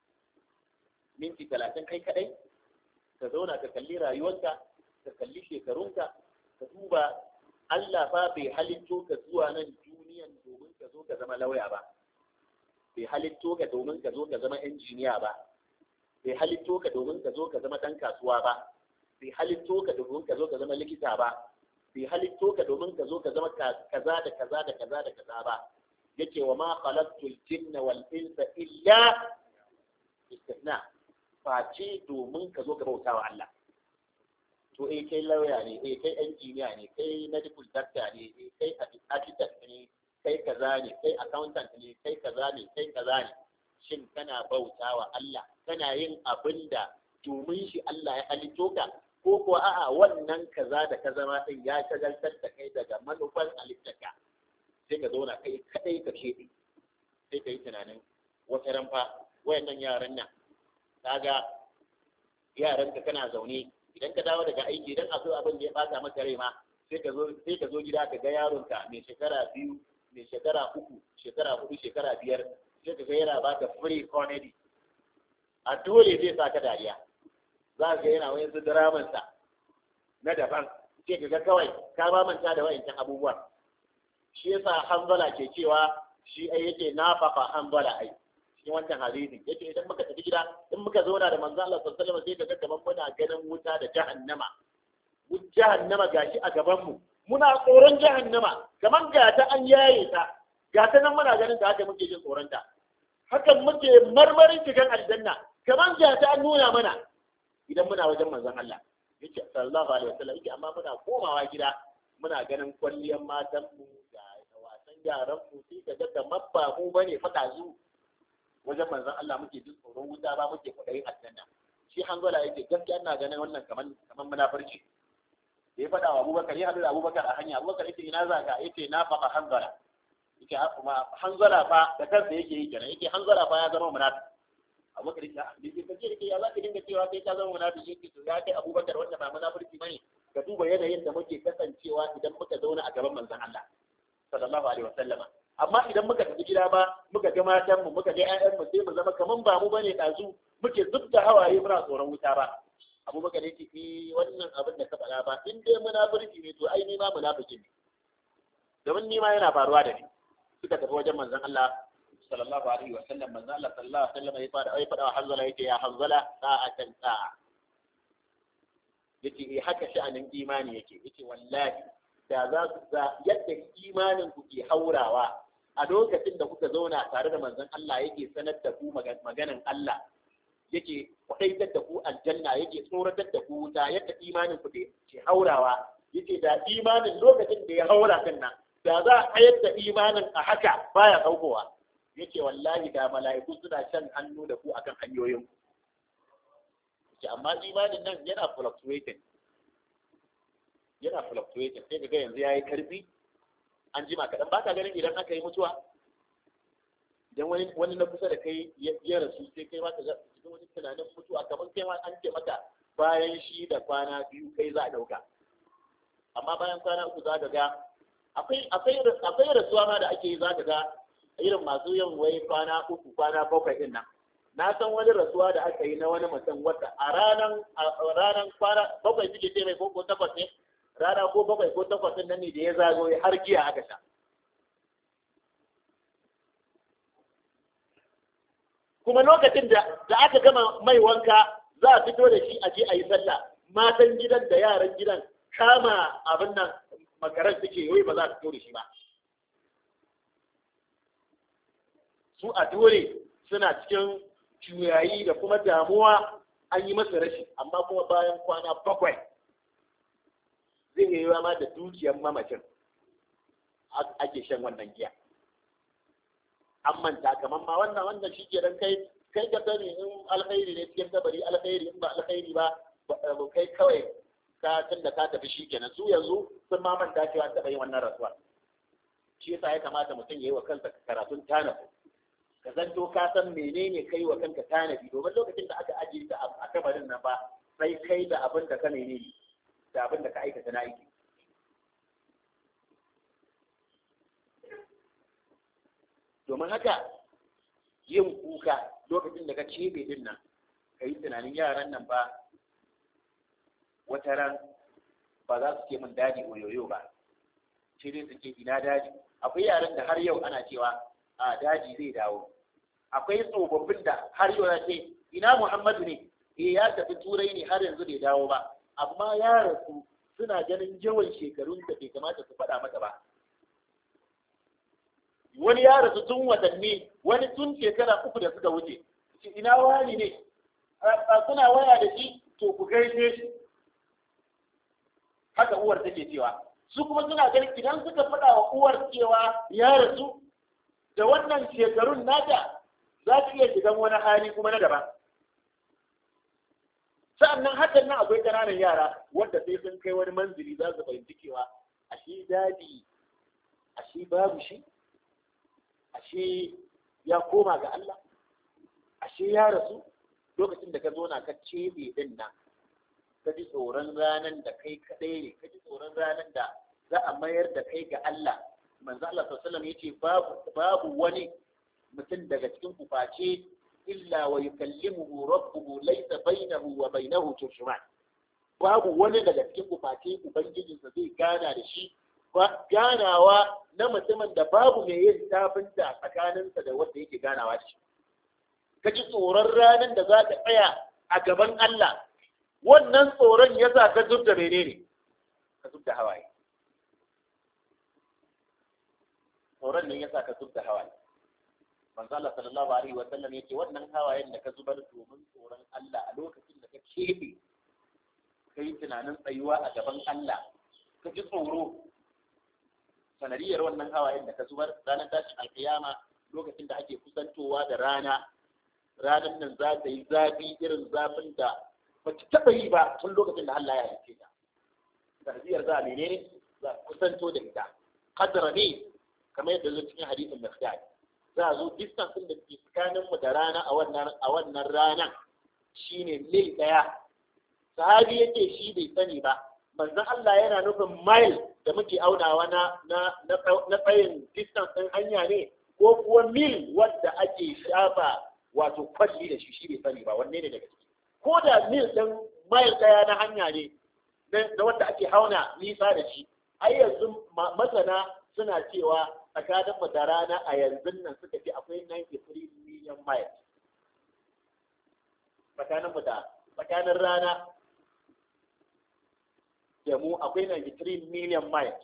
minti talatin kai kadai, ka zauna ka kalli rayuwarka, ka kalli shekarunka, ka duba Allah fa bai halitto ka zuwa nan duniyan domin ka zo ka zama lauya ba, bai halitto ka domin ka zo ka zama injiniya ba, bai halitto ka domin ka zo ka zama ɗan kasuwa ba, bai halitto ka domin ka zo ka zama likita ba, bai halitto ka domin ka zo ka zama kaza da kaza da kaza da kaza ba. Yake wa ma khalaqtul jinna wal insa illa istithna, face domin ka zo ka bauta wa Allah. To eh kai lauya ne, eh kai injiniya ne, kai medical doctor ne, eh kai architect ne, kai kaza ne, kai accountant ne, kai kaza ne, kai kaza ne. Shin kana bauta wa Allah, kana yin abin da domin shi Allah ya halitto ka, ko ko a'a wannan kaza da ka zama din ya shagaltar da kai daga manufar halittarka, sai ka zauna kai kadai ka shede, sai ka yi tunanin wata ranfa wayannan yaran nan, kaga yaran ka kana zaune, idan ka dawo daga aiki, idan akwai abin da ya bata maka rai ma sai ka zo sai ka zo gida ka ga yaronka mai shekara biyu, mai shekara uku, shekara hudu, shekara biyar, sai ka ga yana baka free comedy, a dole zai sa ka dariya, za ka ga yana wani su dramansa na daban, sai ka ga kawai ka ba manta da wayancan abubuwa. Shi yasa Hanzala ke cewa shi ai yake nafafa Hanzala ai cikin wancan hadisi, yake idan muka tafi gida, in muka zauna da manzo Allah sallallahu alaihi wasallam sai ka ga kaman muna ganin wuta da jahannama, wuta jahannama gashi a gaban mu, muna tsoron jahannama kaman ga ta an yaye ta, ga ta nan muna ganin da haka muke jin tsoron ta, hakan muke marmarin cikin aljanna kaman ga ta an nuna mana idan muna wajen manzon Allah yake sallallahu alaihi wasallam. Yake amma muna komawa gida muna ganin kwalliyar matan mu da wasan yaran mu, sai ka ga kamar ba mu bane fada zu wajen manzon Allah muke jin tsoron wuta ba, muke kudayin aljanna. Shi Hanzala yake gaskiya ina ganin wannan kaman kaman munafurci. Da ya faɗa wa Abubakar, ya haɗu da Abubakar a hanya, Abubakar yake ina zaka, yake na faɗa Hanzala, yake kuma Hanzala fa da kansa yake yi kenan, yake Hanzala fa ya zama munafiki. Abubakar yake da ke kace yake ya zaka dinga cewa kai ka zama munafiki, yake to ya kai Abubakar wanda ba munafiki bane, ka duba yanayin da muke kasancewa idan muka zauna a gaban manzon Allah sallallahu alaihi wasallama. amma idan muka tafi gida ba muka ga matan mu muka ga ƴaƴan mu sai mu zama kaman ba mu bane dazu muke zubta hawaye muna tsoron wuta ba. Abubakar ya ce eh wannan abin da ka faɗa ba in dai munafiki ne to ai ni ma munafiki ne domin ni ma yana faruwa da ni. Suka tafi wajen manzon Allah sallallahu alaihi wa sallam, manzon Allah sallallahu alaihi wa sallam ya fara ai faɗa wa Hanzala yake ya Hanzala sa'atan sa'a yace eh haka sha'anin imani yake yace wallahi da za su za yadda imanin ku ke haurawa a lokacin da kuka zauna tare da manzon Allah yake sanar da ku maganan Allah yake kwadaitar da ku aljanna yake tsoratar da ku wuta yadda imanin ku ke haurawa yace da imanin lokacin da ya haura kan nan da za a tsayar da imanin a haka baya saukowa yace wallahi da mala'iku suna shan hannu da ku akan hanyoyin yace amma imanin nan yana fluctuating yana fluctuating sai ga yanzu yayi karfi an jima kadan baka ganin idan aka yi mutuwa idan wani wani na kusa da kai ya rasu sai kai ma ka ga cikin wani tunanin mutuwa kamar kai ma an ce maka bayan shi da kwana biyu kai za a dauka amma bayan kwana uku za ka ga akwai akwai akwai rasuwa ma da ake yi za ka ga irin masu yin wai kwana uku kwana bakwai din nan na san wani rasuwa da aka yi na wani mutum wata a ranan a ranan kwana bakwai suke ce mai ko takwas ne rana ko bakwai ko takwas din nan ne da ya zago har giya aka sha kuma lokacin da da aka gama mai wanka za a fito da shi a je a yi sallah matan gidan da yaran gidan kama abin nan makarar suke wai ba za a fito da shi ba su a dole suna cikin juyayi da kuma damuwa an yi masa rashi amma kuma bayan kwana bakwai zai yi ma da dukiyar mamacin ake shan wannan giya an manta kamar ma wannan wannan shi ke dan kai kai ka sani in alkhairi ne cikin kabari alkhairi in ba alkhairi ba kai kawai ka tunda ka tafi shi kenan su yanzu sun ma manta cewa taɓa yin wannan rasuwa shi yasa ya kamata mutum ya yi wa kansa karatun tanafi ka zanto ka san menene kai wa kanka tanadi domin lokacin da aka ajiye ta a kabarin nan ba sai kai da abin da ka menene da abin da ka aikata na aiki domin haka yin kuka lokacin da ka cebe din nan ka yi tunanin yaran nan ba wata ran ba za su ce min daji oyoyo ba sai dai su ce ina daji akwai yaran da har yau ana cewa a daji zai dawo akwai tsofaffin da har yau ya ce ina Muhammadu ne eh ya tafi turai ne har yanzu bai dawo ba amma ya rasu suna ganin yawan shekarun da bai kamata su faɗa maka ba wani ya rasu tun watanni wani tun shekara uku da suka wuce ina wani ne suna waya da shi to ku gaishe shi haka uwar take cewa su kuma suna ganin idan suka faɗa wa uwar cewa ya rasu da wannan shekarun nata za ta iya shigan wani hali kuma na daban sa'annan hakan nan akwai ƙananan yara wanda sai sun kai wani manzili za su fahimci cewa ashe dadi ashe babu shi ashe ya koma ga Allah ashe ya rasu lokacin da ka zo na ka cebe din nan ka ji tsoron ranar da kai kaɗai ne ka ji tsoron ranar da za a mayar da kai ga Allah manzo Allah sallallahu alaihi wasallam yace babu babu wani mutum daga cikin ku face illa wa yukallimuhu rabbuhu laysa bainahu wa bainahu turjuman babu wani daga cikin ku face ubangijinsa zai gana da shi ganawa na mutumin da babu mai yin tafinta tsakaninsa da wanda yake ganawa da shi ka ji tsoron ranar da za ka tsaya a gaban Allah wannan tsoron ya sa ka zub da menene ka zub da hawaye tsoron ne ya sa ka zub da hawaye manzo Allah sallallahu alaihi wa sallam yake wannan hawayen da ka zubar domin tsoron Allah a lokacin da ka kebe kai tunanin tsayuwa a gaban Allah ka ji tsoro sanadiyar wannan hawayen da ka zubar ranar tashin alkiyama lokacin da ake kusantowa da rana ranar nan za ta yi zafi irin zafin da ba ta taɓa yi ba tun lokacin da Allah ya halice ta sanadiyar za a menene za a kusanto da ita kadara ne kamar yadda zai cikin hadisin Miqdad za a zo distance din da ke tsakanin mu da rana a wannan a wannan ranan shine mil daya sahabi yake shi bai sani ba manzon Allah yana nufin mile da muke aunawa na na na tsayin distance ɗin hanya ne ko kuwa mil wanda ake shafa wato kwalli da shi shi bai sani ba wanne ne daga ciki ko da mil ɗin mile ɗaya na hanya ne da wanda ake hauna nisa da shi ai yanzu masana suna cewa tsakanin mu da rana a yanzu nan suka ce akwai ninety-three million miles tsakanin mu da tsakanin rana da mu akwai ninety-three million miles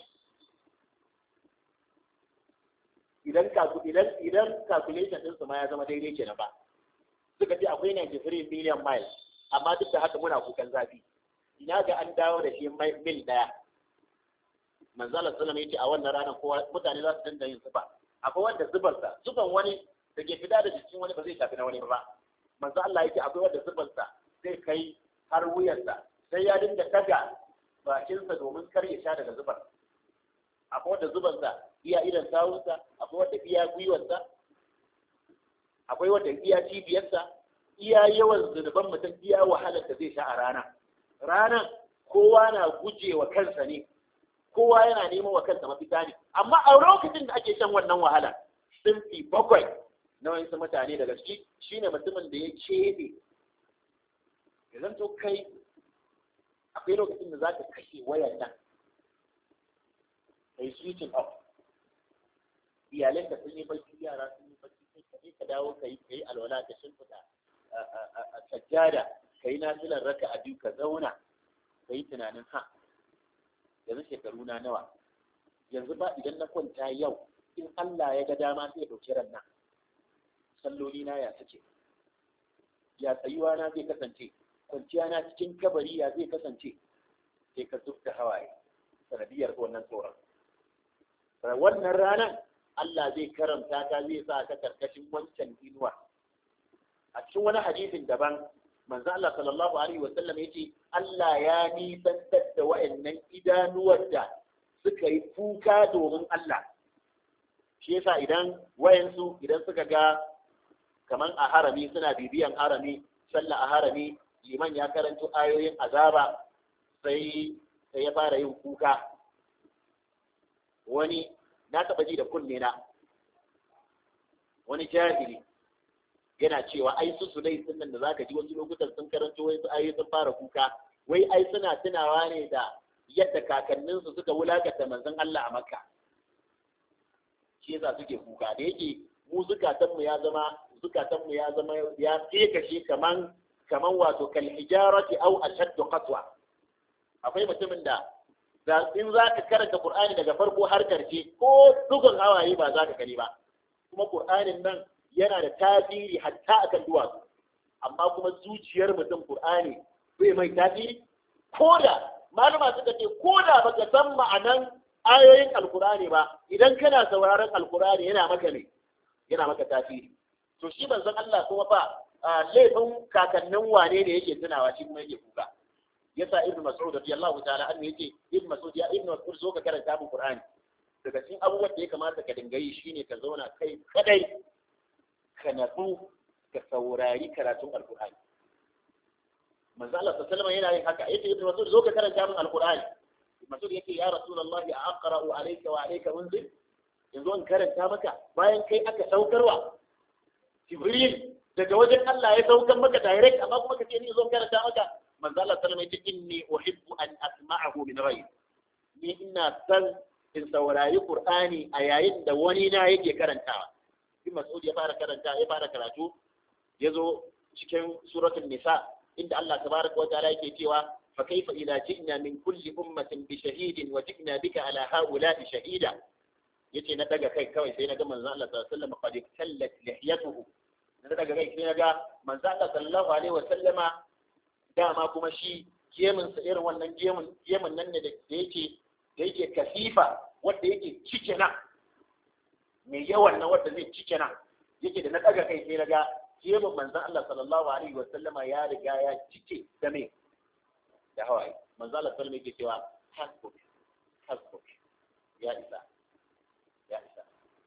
idan idan idan calculation din su ma ya zama daidai kenan ba suka ce akwai ninety-three million miles amma duk da haka muna kukan zafi ina ga an dawo da shi mil daya manzala sallallahu alaihi wasallam yace a wannan ranar kowa mutane za su dinga yin zuba akwai wanda zubarsa zuban wani da ke fita da jikin wani ba zai tafi na wani ba manzo Allah yake akwai wanda zubarsa zai kai har wuyarsa sai ya dinga daga bakinsa domin kar ya sha daga zubar akwai wanda zubarsa iya idan sawunsa akwai wanda iya gwiwarsa akwai wanda iya cibiyarsa iya yawan zunuban mutum iya wahalar da zai sha a rana ranan kowa na gujewa kansa ne kowa yana neman wa kansa mafita ne amma a lokacin da ake shan wannan wahala sunfi bakwai na wasu mutane daga ciki shine mutumin da ya cebe ya zanto kai akwai lokacin da za ka kashe wayar nan kai switching off iyalai ka sun yi barci yara sun yi barci sai ka ka dawo ka yi ka yi alwala ka shimfiɗa a sajjada ka yi nasilar raka a biyu ka zauna ka yi tunanin ha yanzu shekaru na nawa yanzu ba idan na kwanta yau in Allah ya ga dama sai ya dauki ran nan salloli na ya sace ya tsayuwa na zai kasance kwanciya na cikin kabari ya zai kasance sai ka zubta hawaye sanadiyar wannan tsoron wannan ranar Allah zai karanta ka zai sa ka karkashin wancan inuwa a cikin wani hadisin daban manzo Allah sallallahu alaihi wasallam yace Allah ya nisantar da wayannan idanuwar da suka yi kuka domin Allah shi yasa idan wayansu idan suka ga kaman a harami suna bibiyan harami sallah a harami liman ya karanto ayoyin azaba sai sai ya fara yin kuka wani na taba ji da kunne na wani jahili yana cewa ai su sulai sun nan da zaka ji wasu lokutan sun karanto wasu ayoyi sun fara kuka wai ai suna tunawa ne da yadda kakanninsu suka wulakanta manzon Allah a Makka shi yasa suke kuka da yake mu zukatanmu ya zama zukatanmu ya zama ya kashe kaman kaman wato kal hijarati aw ashaddu qatwa akwai mutumin da da in zaka karanta Qur'ani daga farko har karshe ko dugun hawaye ba zaka gani ba kuma Qur'anin nan yana da tasiri hatta akan duwatsu amma kuma zuciyar mutum Qur'ani bai mai tasiri koda malama suka ce koda baka san ma'anan ayoyin alkur'ani ba idan kana sauraron alkur'ani yana maka ne yana maka tasiri to shi manzon Allah kuma ba laifin kakannin wane ne yake tunawa shi kuma yake kuka yasa ibnu mas'ud radiyallahu ta'ala anhu yace ibnu mas'ud ya ibnu mas'ud zo ka karanta mu qur'ani daga cikin abubuwan da ya kamata ka dinga yi shine ka zauna kai kadai ka natsu ka saurari karatun alkur'ani manzo Allah sallallahu alaihi wasallam yana yin haka yace ibnu mas'ud zo ka karanta min alkur'ani masud yake ya rasulullah a aqra'u alayka wa alayka unzil yanzu an karanta maka bayan kai aka saukarwa jibril daga wajen Allah ya saukar maka direct amma kuma kace ni zo karanta maka manzo Allah sallallahu alaihi wasallam yace inni uhibbu an asma'ahu min ghayri ni ina san in saurari qur'ani a yayin da wani na yake karantawa ibn mas'ud ya fara karanta ya fara karatu yazo cikin suratul nisa inda Allah tabaraka wa ta'ala yake cewa فكيف إذا جئنا من كل أمة بشهيد وجئنا بك على هؤلاء شهيدا yace na daga kai kawai sai na ga manzo Allah sallallahu alaihi wasallam qad tallat lihiyatuhu na daga kai sai na ga manzo Allah sallallahu alaihi wasallam dama kuma shi gemin sa irin wannan gemin gemin nan ne da yake da yake kasifa wanda yake cike na me yawan nan wanda zai cike na yake da na daga kai sai na ga gemin manzo Allah sallallahu alaihi wasallam ya riga ya cike da me da hawaye manzo Allah sallallahu alaihi cewa hasbuk hasbuk ya isa ya isa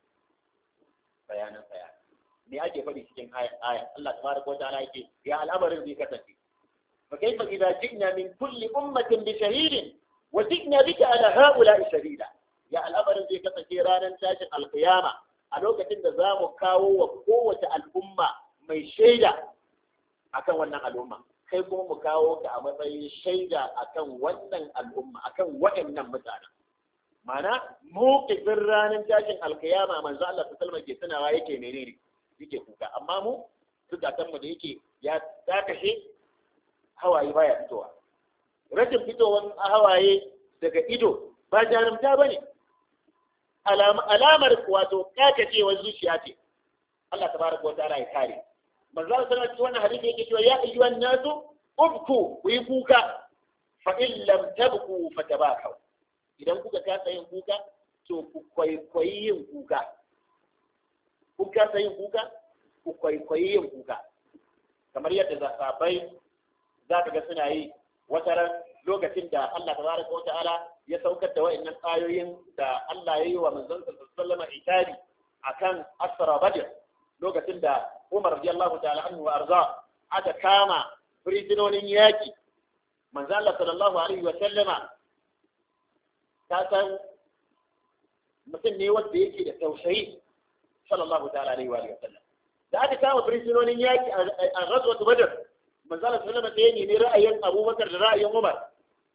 bayanan bayan me ake faɗi cikin aya aya Allah tabaraka wa ta'ala yake ya al'amarin zai kasance fa kaifa idza ji'na min kulli ummatin bi shahidin wa jikna bika ala haula'i shahida ya al'amarin zai kasance ranar tashin alqiyama a lokacin da za mu kawo wa kowace al'umma mai shaida akan wannan al'umma kai kuma mu kawo ka a matsayin shaida akan wannan al'umma akan waɗannan mutanen mana mawqifin ranar tashin alkiyama manzo Allah sallallahu alaihi wasallam ke tunawa yake menene yake kuka amma mu zukatan mu da yake ya dakashe hawaye baya fitowa rashin fitowar hawaye daga ido ba jarumta bane alamar wato kakacewar zuciya ce Allah tabaraka wa ta'ala ya kare manzo Allah sallallahu alaihi wasallam hadisi yake cewa ya ayyuhan nasu ubku ku yi kuka fa in lam tabku fatabakaw idan kuka kasa yin kuka to ku kwaikwayi yin kuka ku kasa yin kuka ku kwaikwayi yin kuka kamar yadda zasabai za ka ga suna yi wata ran lokacin da Allah tabaraka wa ta'ala ya saukar da wa'annan ayoyin da Allah ya yi wa manzon sallallahu alaihi wasallam akan asra badr lokacin da Umar radiyallahu ta'ala anhu wa arza aka kama prisinonin yaki manzon Allah sallallahu alaihi wasallama ta san mutum ne wanda yake da tausayi sallallahu ta'ala alaihi wa sallam da aka kama prisinonin yaki a ghazwat badr manzon Allah sallallahu alaihi wasallam ne ra'ayin Abubakar da ra'ayin Umar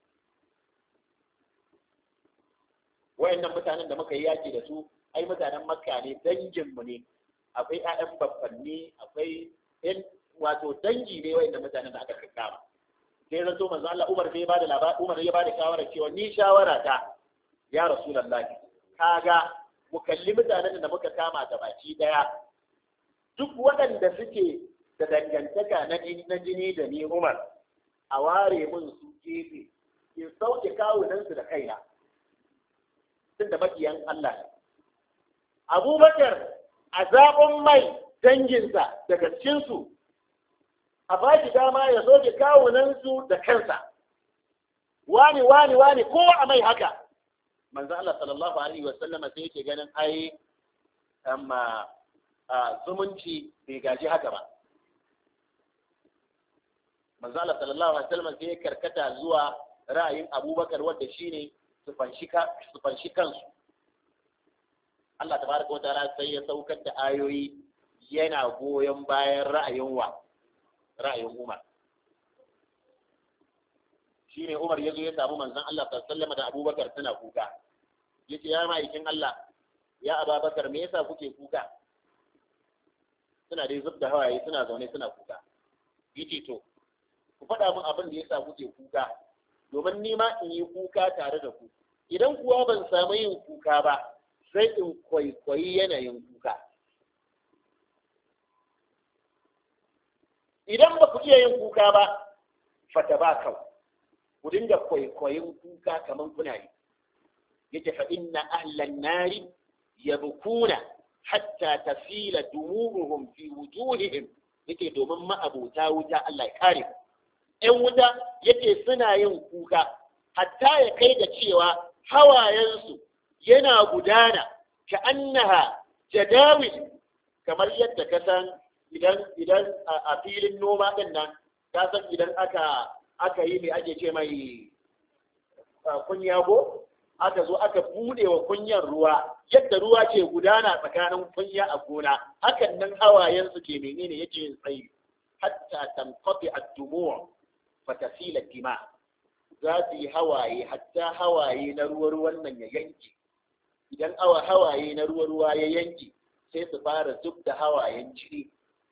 wayannan mutanen da muka yi yaki da su ai mutanen Makka ne dangin mu ne akwai ƴaƴan babbanni akwai ɗan wato dangi ne wayanda mutanen da aka kakkama sai zan to manzo Allah Umar sai ya bada labari Umar ya bada shawara cewa ni shawara ta ya Rasulullahi kaga mu kalli mutanen da muka kama da baki daya duk waɗanda suke da dangantaka na jini na jini da ni Umar a ware mun su gefe in sauke kawunan su da kaina tunda makiyan Allah Abubakar a zaɓin mai danginsa daga cikinsu a ba shi dama ya soke kawunansu da kansa wani wani wani ko a mai haka manzo Allah sallallahu alaihi wa sallama sai yake ganin ai amma zumunci bai gaji haka ba manzo Allah sallallahu alaihi wa sallama sai ya karkata zuwa ra'ayin Abubakar wanda shine su fanshi su fanshi kansu Allah tabaraka wa ta'ala sai ya saukar da ayoyi yana goyon bayan ra'ayin wa ra'ayin Umar shine Umar yazo ya samu manzon Allah sallallahu alaihi wasallam da Abubakar suna kuka yace ya ma'aikin Allah ya Abubakar me yasa kuke kuka suna dai zubda hawaye suna zaune suna kuka yace to ku faɗa min abin da yasa kuke kuka domin ni ma in yi kuka tare da ku idan kuwa ban samu yin kuka ba sai in kwaikwayi yanayin kuka idan ba ku iya yin kuka ba fata ba kau ku dinga kwaikwayin kuka kamar kuna yi yake fa inna ahlan nari yabkuna hatta tafila dumuruhum fi wujuhihim yake domin ma'abota wuta Allah ya kare ƴan wuta yake suna yin kuka hatta ya kai da cewa hawayensu yana gudana ka annaha jadawil kamar yadda ka san idan idan a filin noma din nan ka san idan aka aka yi mai ake ce mai kunya ko aka zo aka bude wa kunyan ruwa yadda ruwa ke gudana tsakanin kunya a gona hakan nan hawayen su ke menene yake yin tsayi hatta tanqati ad-dumu' fa tasila dima za su yi hawaye hatta hawaye na ruwa ruwan nan ya yanke idan awa hawaye na ruwa ruwa ya yanke sai su fara zub da hawayen jini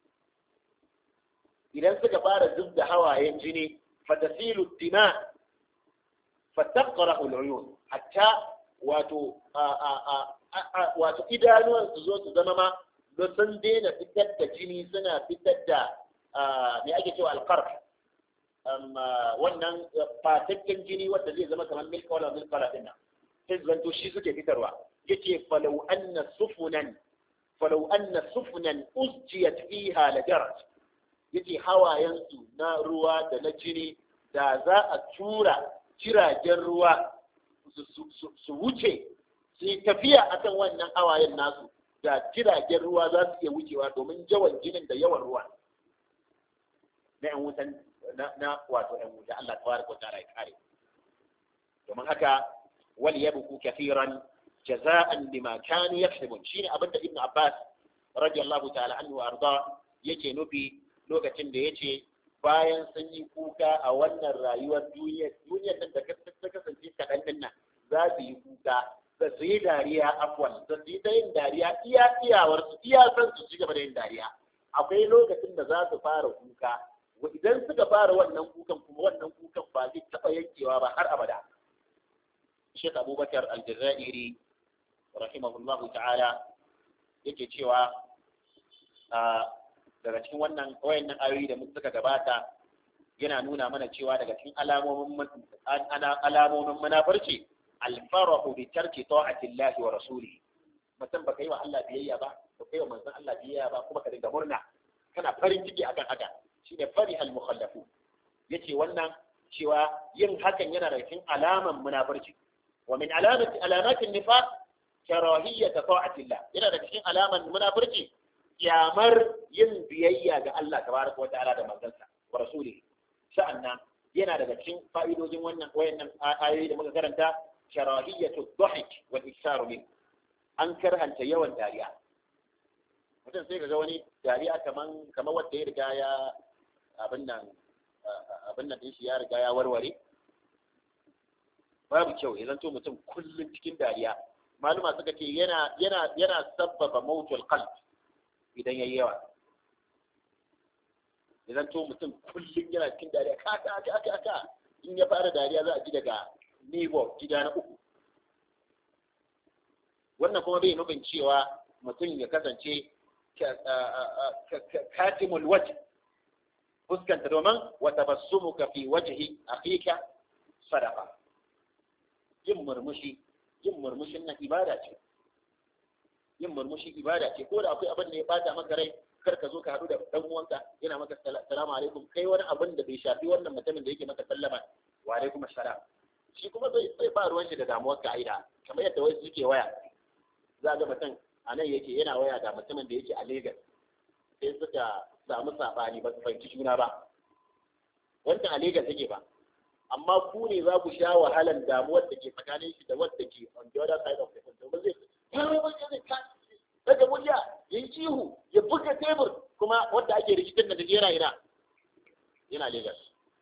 idan suka fara zub da hawayen jini fatasilu dima fataqra'u al-uyun hatta wato wato idanuwan su zo su zama ma don sun daina fitar da jini suna fitar da me ake cewa al-qarh wannan fatakken jini wanda zai zama kamar milk wala milk wala dinnan sai zanto shi suke fitarwa yace falau anna sufunan falau anna sufunan usjiyat fiha lajarat yace hawayensu na ruwa da na jini da za a tura jiragen ruwa su wuce su yi tafiya akan wannan hawayen nasu da jiragen ruwa za su iya wucewa domin yawan jinin da yawan ruwa na yan wutan na wato yan wuta Allah tabaraka wa ta'ala ya kare domin haka wal yabku kathiran jaza'an bima kanu yaksubun shine abinda ibnu abbas radiyallahu ta'ala anhu arda yake nufi lokacin da yace bayan sun yi kuka a wannan rayuwar duniya duniyar nan da ta kasance kaɗan din nan za su yi kuka da su yi dariya afwan da su yi ta yin dariya iya iyawar su iya san su ci gaba da yin dariya akwai lokacin da za su fara kuka idan suka fara wannan kukan kuma wannan kukan ba zai taɓa yankewa ba har abada Sheikh Abubakar Al-Jazairi rahimahullahu ta'ala yake cewa daga cikin wannan wayannan ayoyi da suka gabata yana nuna mana cewa daga cikin alamomin alamomin munafurci al-farahu bi tarki ta'ati Allah wa rasulihi mutum baka yi wa Allah biyayya ba baka yi wa manzon Allah biyayya ba kuma ka dinga murna kana farin ciki akan haka shine fariha al-mukhallafu yace wannan cewa yin hakan yana daga cikin alaman munafurci wa min alamati alamatin nifaq karahiyyat ta'ati Allah yana daga cikin alaman munafurci kyamar yin biyayya ga Allah tabaraka wa ta'ala da manzansa wa rasulihi sa'annan yana daga cikin fa'idojin wannan wayannan ayoyi da muka karanta karahiyatu dhahik wal iksaru min an karhanta yawan dariya mutum sai ga wani dariya kaman kamar wanda ya riga ya abin nan abin nan din shi ya riga ya warware babu kyau ya zanto mutum kullum cikin dariya maluma suka ce yana yana yana sabbaba mautul qalb idan yayi yawa ya zanto mutum kullum yana cikin dariya ka ka ka ka in ya fara dariya za a ji daga nivo gida na uku wannan kuma bai nufin cewa mutum ya kasance katimul wajh fuskanta domin wa tabassumuka fi wajhi akhika sadaqa yin murmushi yin murmushin nan ibada ce yin murmushi ibada ce ko da akwai abin da ya bata maka rai kar ka zo ka haɗu da dan uwanka yana maka salamu alaikum kai wani abin da bai shafi wannan mutumin da yake maka sallama wa alaikum assalam shi kuma bai bai ba ruwan shi da damuwar ka aida kamar yadda wasu suke waya za ga mutum a nan yake yana waya da mutumin da yake a Lagos sai suka samu sabani ba su fahimci juna ba wancan a Lagos yake ba amma ku ne za ku sha wahalan damuwar da ke tsakanin shi da wadda ke on the other side of the phone domin zai daga murya ya yi cihu ya buga tebur kuma wadda ake rikicin da yana ina yana Lagos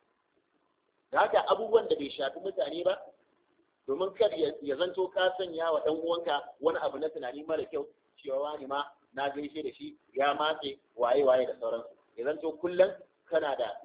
da haka abubuwan da bai shafi mutane ba domin kar ya zanto ka sanya wa ɗan uwanka wani abu na tunani mara kyau cewa wani ma na gaishe da shi ya matse waye waye da sauransu ya zanto kullum kana da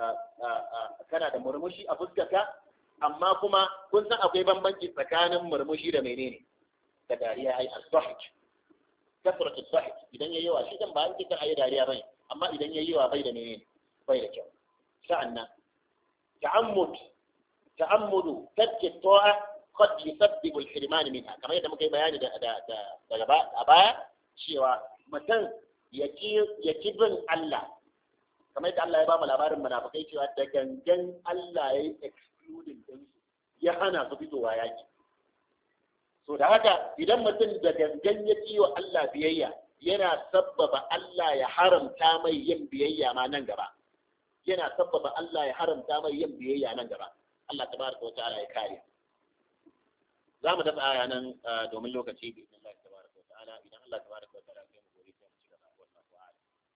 kana da murmushi a fuskarka amma kuma kun san akwai bambanci tsakanin murmushi da menene da dariya ai as-sahih kasrat as-sahih idan yayi yawa shi dan ba an kika ayi dariya bane amma idan yayi yawa bai da menene bai da kyau sa'annan ta'ammud ta'ammudu tarki ta'a qad yusabbibu al-hirman minha kamar yadda muka yi bayani da da daga a baya cewa mutum yaki yaki bin Allah kamar yadda Allah ya ba mu labarin munafikai cewa da gangan Allah ya yi excluding din ya hana su fitowa yaki so da haka idan mutum da gangan ya ci wa Allah biyayya yana sabbaba Allah ya haramta mai yin biyayya ma nan gaba yana sabbaba Allah ya haramta mai yin biyayya nan gaba Allah tabaraka wa ta'ala ya kare za mu dafa aya nan domin lokaci bi Allah tabaraka wa ta'ala idan Allah tabaraka wa ta'ala ya mu gobe sai mu ci gaba wallahi ta'ala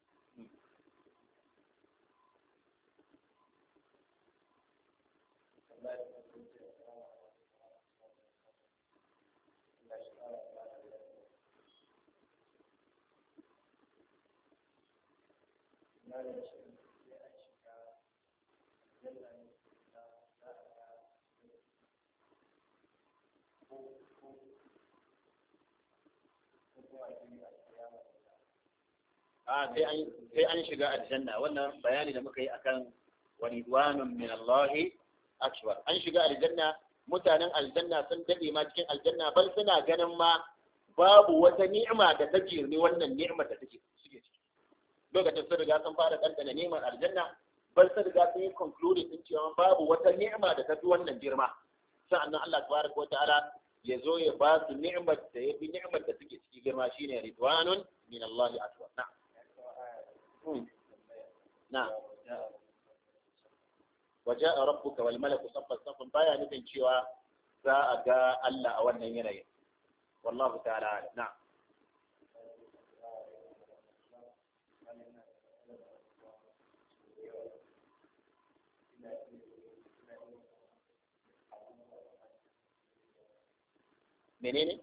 a sai an shiga aljanna wannan bayani da muka yi akan waridwanun min Allah akbar an shiga aljanna mutanen aljanna sun dade ma cikin aljanna bal suna ganin ma babu wata ni'ima da take ne wannan ni'imar da take suke ciki lokacin sun riga sun fara dandana ni'imar aljanna bal sun riga sun yi conclude din cewa babu wata ni'ima da tafi wannan girma sa'annan Allah tabaraka wa ta'ala ya zo ya ba su ni'imar da ya fi ni'imar da suke ciki girma shine ridwanun min Allah akbar na'am نعم وجاء ربك والملك صفا صفا baya nufin cewa za a ga Allah a wannan yanayin wallahu ta'ala na'am menene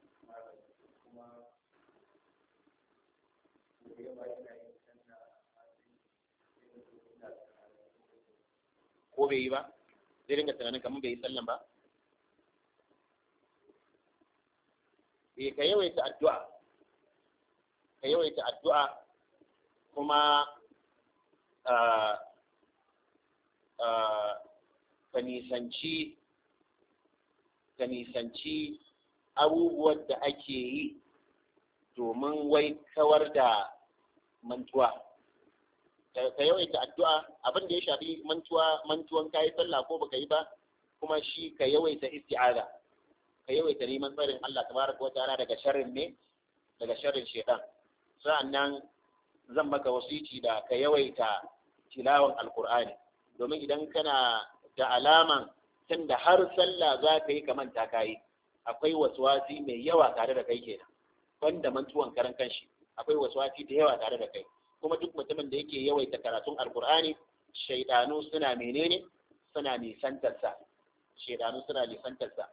ko bai yi ba zai dinga tunanin kamar bai yi sallan ba eh ka yawaita addu'a ka yawaita addu'a kuma ka nisanci ka nisanci abubuwan da ake yi domin wai kawar da mantuwa ka yawaita addu'a abin da ya shafi mantuwa mantuwan kayi sallah ko baka yi ba kuma shi ka yawaita isti'aza ka yawaita neman tsarin Allah tabaraka wa ta'ala daga sharrin ne daga sharrin shaytan sa'annan zan maka wasici da ka yawaita tilawan alqur'ani domin idan kana da alaman tunda har sallah za ka yi kaman ta kai akwai waswasi mai yawa tare da kai kenan banda mantuwan karan kanshi akwai waswasi da yawa tare da kai kuma duk mutumin da yake yawaita karatun alkur'ani shaidanu suna menene suna nisantarsa shaidanu suna nisantarsa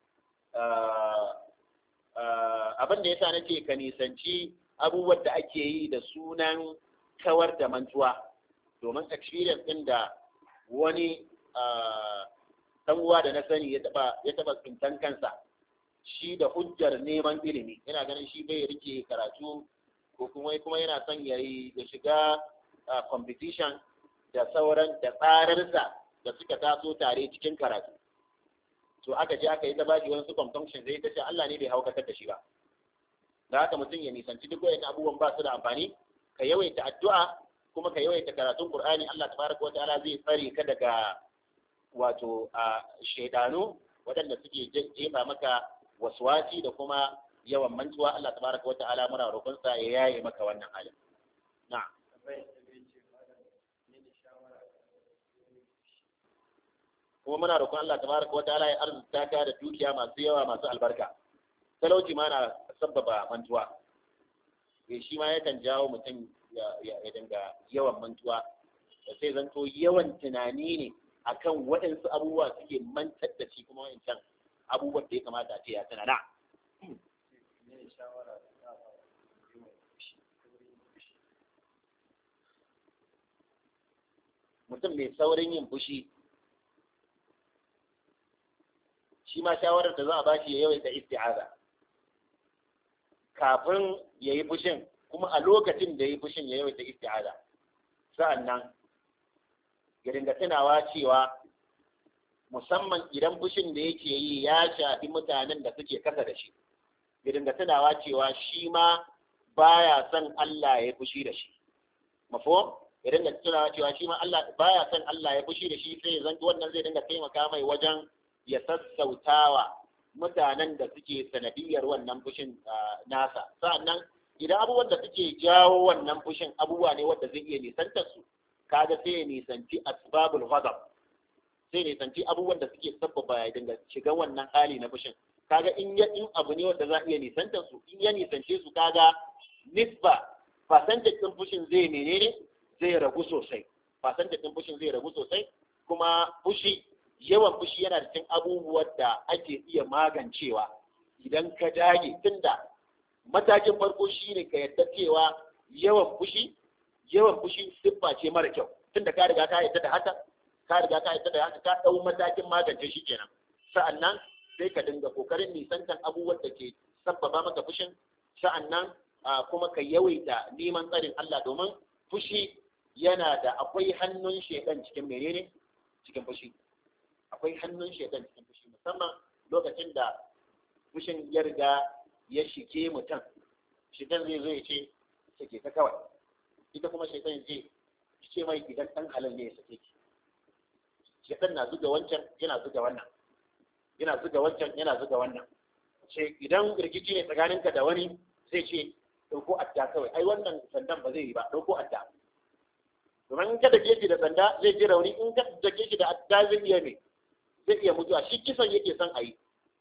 abin da yasa nake ka nisanci abubuwan da ake yi da sunan kawar da mantuwa domin experience din da wani dan uwa da na sani ya taba ya taba tsintan kansa shi da hujjar neman ilimi yana ganin shi bai rike karatu ko kuma kuma yana son ya yi ya shiga competition da sauran da tsararsa da suka taso tare cikin karatu to aka je aka yi ta bashi wani su competition zai ta ce Allah ne bai haukatar da shi ba da haka mutum ya nisanci duk wayannan abubuwan ba su da amfani ka yawaita addu'a kuma ka yawaita karatun Qur'ani Allah tabaraka wa ta'ala zai tsare ka daga wato a shaidanu waɗanda suke jefa maka waswasi da kuma yawan mantuwa Allah tabaraka wata'ala muna roƙon sa ya yaye maka wannan halin na'am kuma muna roƙon Allah tabaraka wata'ala ya arzuta ka da dukiya masu yawa masu albarka talauci ma na sabbaba mantuwa eh shi ma yakan jawo mutum ya dinga yawan mantuwa sai zanto yawan tunani ne akan waɗansu abubuwa suke mantar da shi kuma wancan abubuwan da ya kamata a ce ya tunana mutum mai saurin yin fushi shi ma shawarar da za a bashi ya yawaita isti'aza kafin ya yi fushin kuma a lokacin da ya yi fushin ya yawaita isti'aza sa'annan ya dinga tunawa cewa musamman idan fushin da yake yi ya shafi mutanen da suke kasa da shi ya dinga tunawa cewa shi ma baya son Allah ya fushi da shi mafhum ya dinga tunawa cewa shi ma Allah baya son Allah ya fushi da shi sai zan wannan zai dinga taimaka mai wajen ya sassautawa mutanen da suke sanadiyar wannan fushin nasa sa'annan idan abubuwan da suke jawo wannan fushin abubuwa ne wanda zai iya nisantar su kaga sai ya nisanci asbabul ghadab sai nisanci abubuwan da suke sabbaba ya dinga shiga wannan hali na fushin kaga in ya in abu ne wanda za iya nisantar su in ya nisance su kaga nisba percentage din fushin zai menene zai ragu sosai percentage din fushin zai ragu sosai kuma fushi yawan fushi yana da cikin abubuwan da ake iya magancewa idan ka dage tunda matakin farko shine ka yadda cewa yawan fushi yawan fushi siffa ce mara kyau tunda ka riga ka yadda da haka ka riga ka yadda da haka ka dau matakin magance shi kenan sa'annan sai ka dinga kokarin nisantan abubuwan da ke sabbaba maka fushin sa'annan kuma ka yawaita neman tsarin Allah domin fushi yana da akwai hannun shedan cikin menene cikin fushi akwai hannun shedan cikin fushi musamman lokacin da fushin ya riga ya shike mutum shedan zai zo ya ce sake ta kawai ita kuma shedan zai ce mai idan dan halal ne ya sake ki shedan na zuga wancan yana zuga wannan yana zuga wancan yana zuga wannan ce idan rikici ne tsakaninka da wani sai ce dauko adda kawai ai wannan sandan ba zai yi ba dauko adda domin in ka dake shi da sanda zai ji rauni in ka dake shi da adda zai iya me zai iya mutuwa shi kisan yake son a yi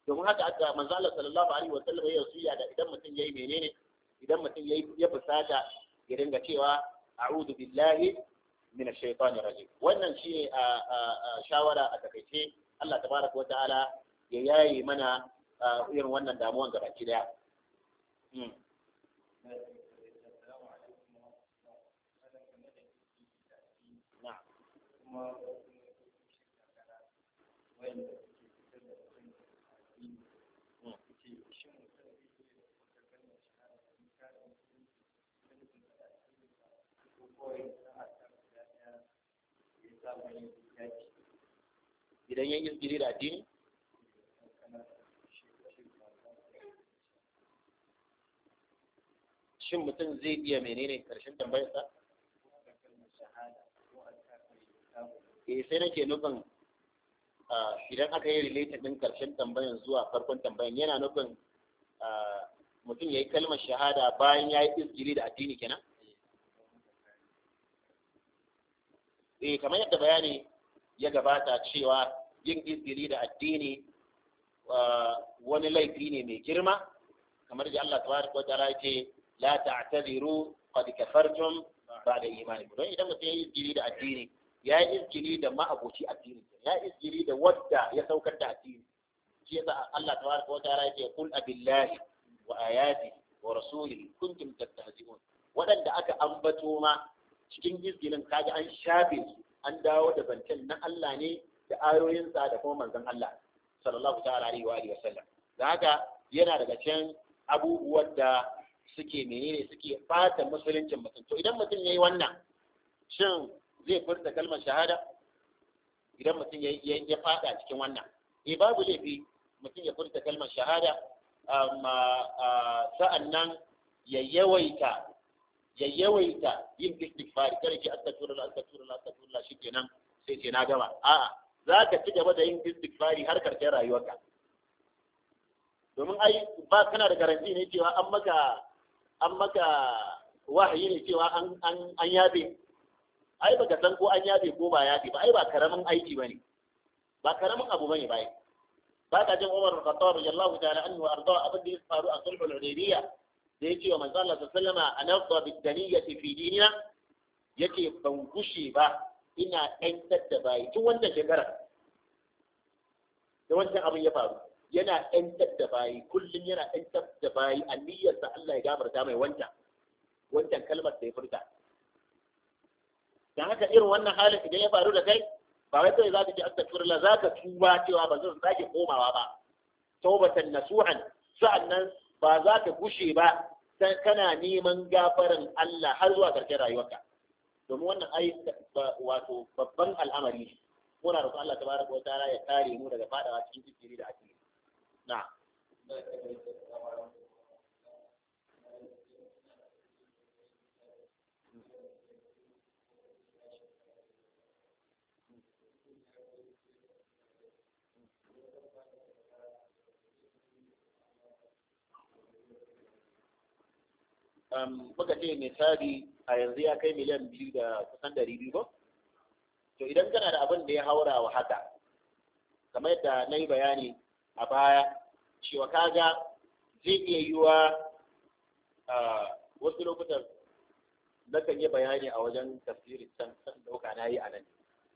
domin haka aka manzo Allah sallallahu alaihi wa sallam ya wasiya da idan mutum yayi menene idan mutum yayi ya fusata ya dinga cewa a'udhu billahi min ash-shaytanir rajim wannan shi a shawara a takaice Allah tabaraka wa ta'ala ya yayi mana irin wannan damuwan gabaki daya idan yin izgiri da addini shin mutum zai iya menene karshen tambayarsa eh sai nake nufin idan aka yi related din karshen tambayan zuwa farkon tambayan yana nufin mutum ya yi kalmar shahada bayan ya yi izgiri da addini kenan eh kamar yadda bayani ya gabata cewa yin izgiri da addini wani laifi ne mai girma kamar da Allah tabaraka wa ta'ala yake la ta'tadiru qad kafartum ba'da imanikum don idan mutum ya yi izgiri da addini ya yi izgiri da ma'abuci addini ya yi izgiri da wadda ya saukar da addini shi yasa Allah tabaraka wa ta'ala yake kul abillahi wa ayati wa rasulihi kuntum tattahzi'un wadanda aka ambato ma cikin izgilin kaga an shafe su an dawo da zancen na Allah ne da ayoyinsa da kuma manzon Allah sallallahu ta'ala alaihi wa alihi wasallam da haka yana daga cikin abubuwan da suke menene suke fata musuluncin mutum to idan mutum yayi wannan shin zai furta kalmar shahada idan mutum ya ya fada cikin wannan eh babu laifi mutum ya furta kalmar shahada amma sa'annan ya yawaita ya yawaita yin istighfar kare ki astaghfirullah astaghfirullah astaghfirullah shikenan sai ce na gama a'a zaka ci gaba da yin istighfari har karshen rayuwarka domin ai ba kana da garanti ne cewa an maka an maka wahayi ne cewa an an an yabe ai baka san ko an yabe ko ba yabe ba ai ba karamin aiki bane ba karamin abu bane bai ba ka jin Umar bin Khattab radiyallahu ta'ala anhu arda abin da ya faru a sulhul hudaybiyah da yake wa manzo Allah sallallahu alaihi wasallam anafda bidaniyati fi dinina yake ban gushe ba ina ɗantar da bayi tun wannan shekara da wancan abin ya faru yana ɗantar da bayi kullum yana ɗantar da bayi a niyyarsa Allah ya gafarta mai wancan wancan kalmar da ya furta dan haka irin wannan halin idan ya faru da kai ba wai kai zaka ji astaghfirullah zaka tuba cewa ba zan sake komawa ba tawbatan nasuhan sa'annan ba za ka gushe ba sai kana neman gafarin Allah har zuwa ƙarshen rayuwarka domin wannan ai wato babban al'amari ne muna roƙon Allah tabaraka wa ta'ala ya kare mu daga fadawa cikin zikiri da ake na muka ce misali a yanzu ya kai miliyan biyu da kusan ɗari biyu ko? To idan kana da abin da ya haura wa haka, kamar yadda na yi bayani a baya, cewa kaga zai iya yiwa wasu lokutan na kan yi bayani a wajen tafsirin can san dauka na yi a nan.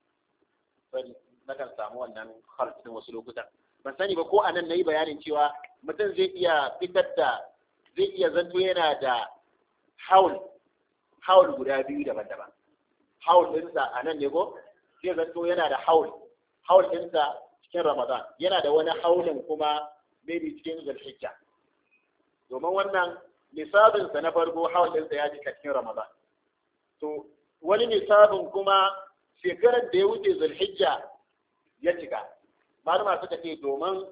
Na kan samu wannan harsunan wasu lokutan. Ban sani ba ko a nan na yi bayanin cewa mutum zai iya fitar da zai iya zanto yana da haul haul guda biyu daban-daban haul ɗinsa a nan ne ko zai zanto yana da haul haul ɗinsa cikin ramadan yana da wani haulin kuma maybe cikin zulhijja domin wannan nisabinsa na farko haul ɗinsa ya cika cikin ramadan to wani nisabin kuma shekarar da ya wuce zulhijja ya cika malama suka ce domin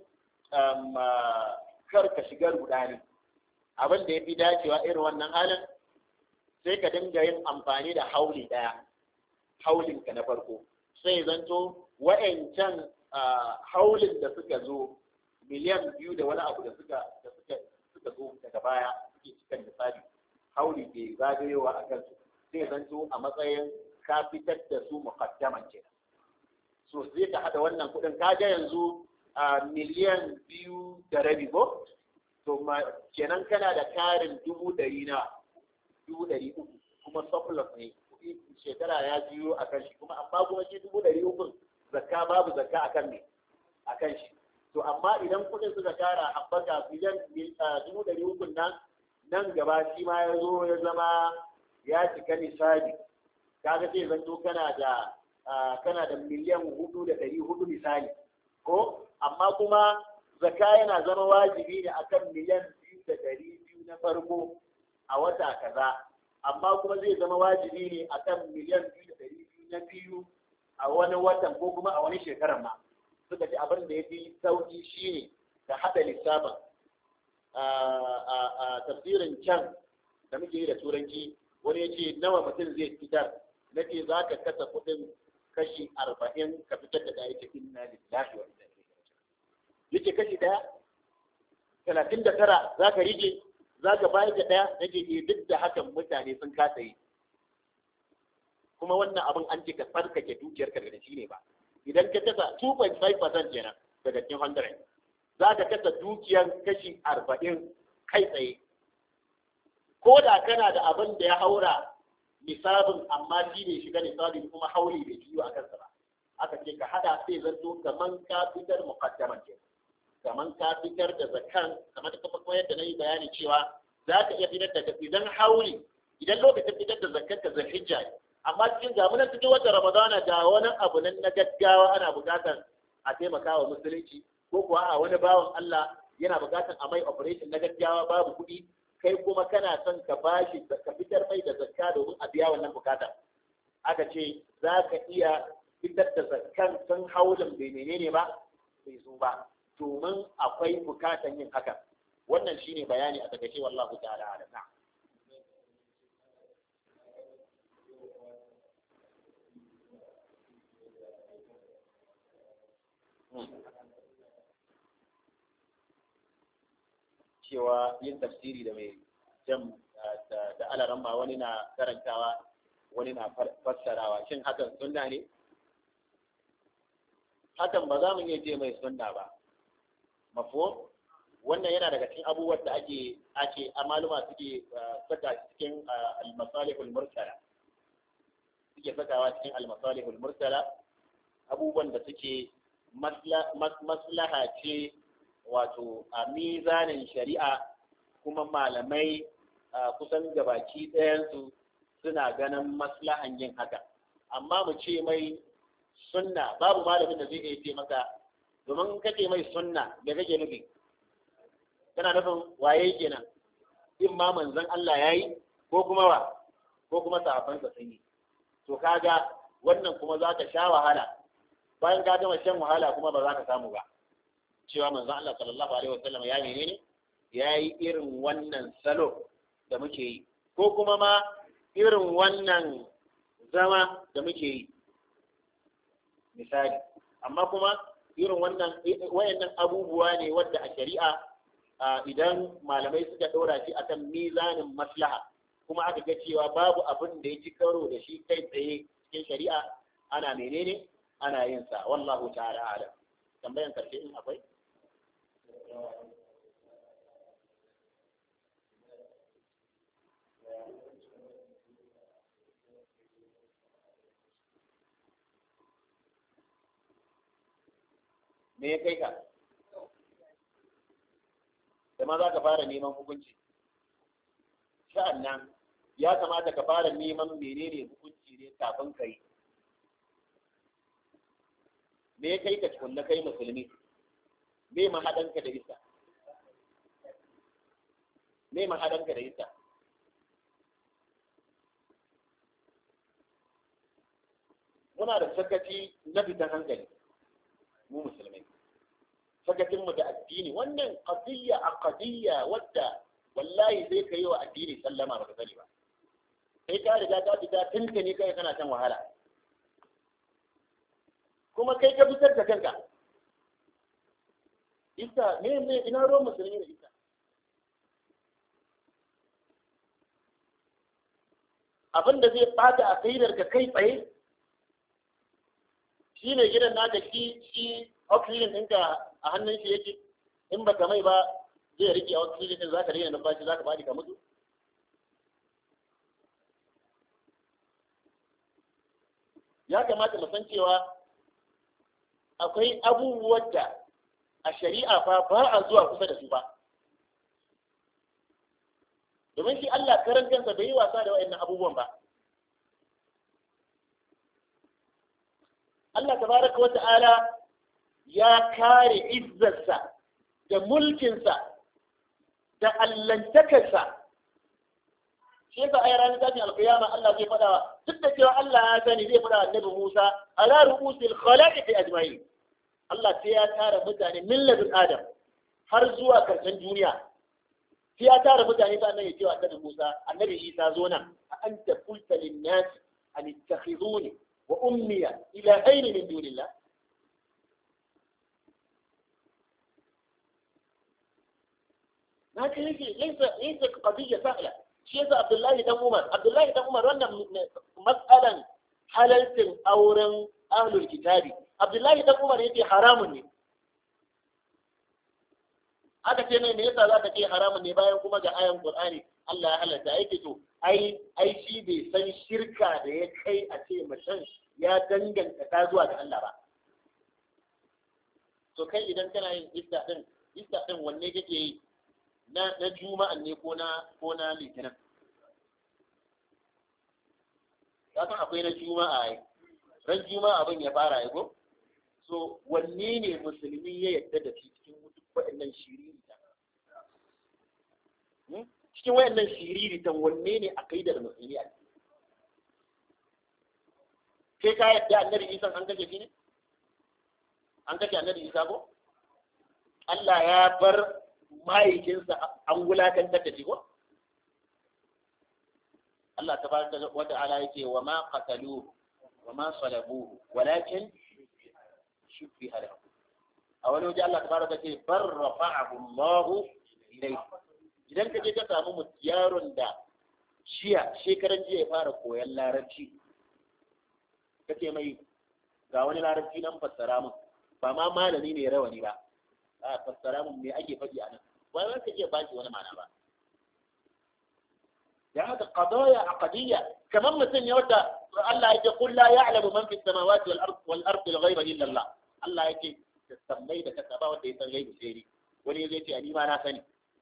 kar ka shiga rudani abin da ya fi dacewa irin wannan halin sai ka dinga yin amfani da hauli ɗaya haulinka na farko sai zanto wa'ancan haulin da suka zo miliyan biyu da wani abu da suka da suka suka zo daga baya suke cikin misali hauli ke zagayowa a kansu sai zanto a matsayin ka fitar da su muqaddaman kenan so sai ka hada wannan kudin ka ga yanzu a miliyan biyu da rabi ko to kenan kana da karin dubu ɗari na dubu ɗari uku kuma surplus ne shekara ya biyo a kan shi kuma amma kuma shi dubu ɗari uku zakka babu zakka a kan ne a kan shi to amma idan kuɗin suka kara haɓaka miliyan dubu ɗari uku nan nan gaba shi ma ya zo ya zama ya cika nisabi kaga sai zanto kana da kana da miliyan hudu da ɗari hudu misali ko amma kuma zakka yana zama wajibi ne akan miliyan biyu da ɗari biyu na farko a wata kaza amma kuma zai zama wajibi ne akan miliyan biyu da ɗari biyu na biyu a wani watan ko kuma a wani shekarar ma suka ce abin da ya fi sauki shine ka haɗa lissafin a tafsirin can da muke yi da turanci wani ya ce nawa mutum zai fitar na ce za ka kasa kuɗin kashi arba'in ka fitar da ɗaya cikin na lillahi wa inna ilaihi raji'un yake kashi ɗaya talatin da tara za ka rike za ka bayar da ɗaya nake ke duk da hakan mutane sun kasa yi kuma wannan abin an ce ka tsarkake dukiyar ka daga shi ne ba idan ka kasa two point five percent kenan daga cikin hundred za ka kasa dukiyar kashi arba'in kai tsaye ko da kana da abin da ya haura nisabin amma shi ne shiga nisabin kuma hauli bai biyu a kansa ba aka ce ka hada sai zanto kaman ka fitar muqaddaman ke kaman ka fitar da zakan kamar da kuma yadda na yi bayani cewa za ka iya fitar da idan hauli idan lokacin fitar da zakar ka zulhijja ne amma cikin zamanin cikin watan ramadana da wani abu nan na gaggawa ana bukatar a taimaka wa musulunci ko kuwa a wani bawan Allah yana bukatar a mai operation na gaggawa babu kuɗi kai kuma kana son ka bashi ka fitar mai da zakka domin a biya wannan bukata aka ce za ka iya fitar da zakkan sun haulin bai menene ba bai zo ba domin akwai bukatan yin haka wannan shine bayani a takaice wallahu ta'ala alam na cewa yin tafsiri da mai jam da alaran ma wani na karantawa wani na fassarawa shin hakan sunna ne hakan ba za mu iya ce mai sunna ba mafhum wannan yana daga cikin abubuwan da ake ake amaluma suke saka cikin al-masalihul mursala suke sakawa cikin al-masalihul mursala abubuwan da suke maslaha ce wato a mizanin shari'a kuma malamai kusan gabaki ɗayansu suna ganin maslahan yin haka amma mu ce mai sunna babu malamin da zai iya ce maka domin ka ce mai sunna da kake nufi kana nufin waye kenan in ma manzon Allah yayi ko kuma wa ko kuma sahabbansa sun yi to kaga wannan kuma za ka sha wahala bayan ka gama shan wahala kuma ba za ka samu ba cewa manzon Allah sallallahu alaihi wasallam ya menene ya yi irin wannan salo da muke yi ko kuma ma irin wannan zama da muke yi misali amma kuma irin wannan wayannan abubuwa ne wadda a shari'a idan malamai suka ɗora shi akan mizanin maslaha kuma aka ga cewa babu abin da ya ci karo da shi kai tsaye cikin shari'a ana menene ana yin sa wallahu ta'ala alam tambayan karshe in akwai me ya kai ka da ma za ka fara neman hukunci sa'an nan ya kamata ka fara neman menene hukunci ne kafin ka yi me ya kai ka tukunna kai musulmi me mahaɗanka da ita me mahaɗanka da ita muna da sakaci na fitan hankali mu musulmai sakacinmu da addini wannan qadiyya a qadiyya wadda wallahi zai kai wa addini sallama baka sani ba sai ka riga ka fita tunka ne kai kana kan wahala kuma kai ka fitar da kanka isa me me ina ruwan musulmi da isa abin da zai bata aqidar ka kai tsaye shi ne gidan naka shi shi oxygen ɗinka a hannun shi yake, in baka mai ba zai rike a wasu cikin za ka daina numfashi za ka faɗi ka mutu. Ya kamata mu san cewa akwai abubuwan da a shari'a fa ba a zuwa kusa da su ba. Domin shi Allah karan kansa bai yi wasa da waɗannan abubuwan ba. Allah tabaraka wa ta'ala ya kare izzarsa da mulkinsa da allantakarsa. Shi yasa a ranar tashin alƙiyama Allah zai faɗa duk da cewa Allah ya sani zai faɗa annabi Musa ala ru'usil khalaiqi ajma'in. Allah sai ya tara mutane min ladun Adam har zuwa karshen duniya. Sai ya tara mutane sannan ya ce wa annabi Musa annabi Isa zo nan anta qulta lin nas an ittakhizuni wa ummiya ilahayn min dunillah. لكن ليس ليس قضية سهلة. شيء عبد الله بن عمر عبد الله بن عمر وانا مسألة حللت أورن أهل الكتاب عبد الله بن عمر يجي حرام ne. Aka ce mai me yasa za ka ce haramun ne bayan kuma ga ayan Qur'ani Allah ya halatta ai to ai ai shi bai san shirka da ya kai a ce mutum ya danganta ta zuwa ga Allah ba. To kai idan kana yin ista din ista din wanne kake yi? na na juma'an ne ko na ko na litinin ka san akwai na juma'a ai ran juma'a abin ya fara ai ko so wanne ne musulmi ya yadda da shi cikin duk waɗannan shiriri ta cikin waɗannan shiriri ta wanne ne akaidar musulmi a kai ka yadda annabi Isa an kashe shi ne an kashe annabi Isa ko Allah ya bar mahaifinsa an wulakantar da shi ko? Allah tabaraka wa ta'ala yake wa ma qataluhu wa ma salabuhu walakin shubbiha lahu. A wani waje Allah tabaraka ce bar rafa'ahu Allah ilayhi. Idan ka je ka samu yaron da shiya shekaran jiya ya fara koyon larabci kace mai ga wani larabci nan fassara mun ba ma malami ne rawani ba a fassara mun me ake faɗi a nan ba za ka iya ba shi wani ma'ana ba da haka qadaya aqdiyya kamar mutum ne wanda Allah yake kul la ya'lamu man fis samawati wal ard wal ard al ghaiba illa Allah Allah yake tasammai da kasaba wanda ya san gaibi sai ni wani yace ce ni ma na sani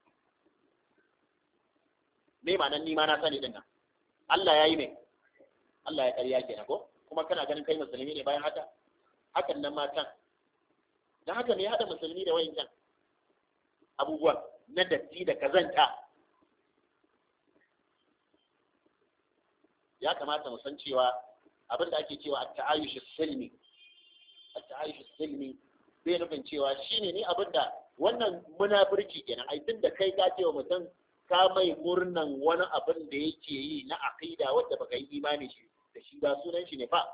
me ma'anar ni ma na sani din nan Allah yayi me Allah ya ƙarya kenan ko kuma kana ganin kai musulmi ne bayan haka hakan nan matan dan haka me ya hada musulmi da wayancan abubuwa na datti da kazanta ya kamata mu san cewa abin da ake cewa at-ta'ayush as-silmi at-ta'ayush as-silmi bai nufin cewa shine ne abin da wannan munafurci kenan ai tunda kai ka ce wa mutum ka mai murnan wani abin da yake yi na aqida wanda baka yi imani shi da shi ba sunan shi ne fa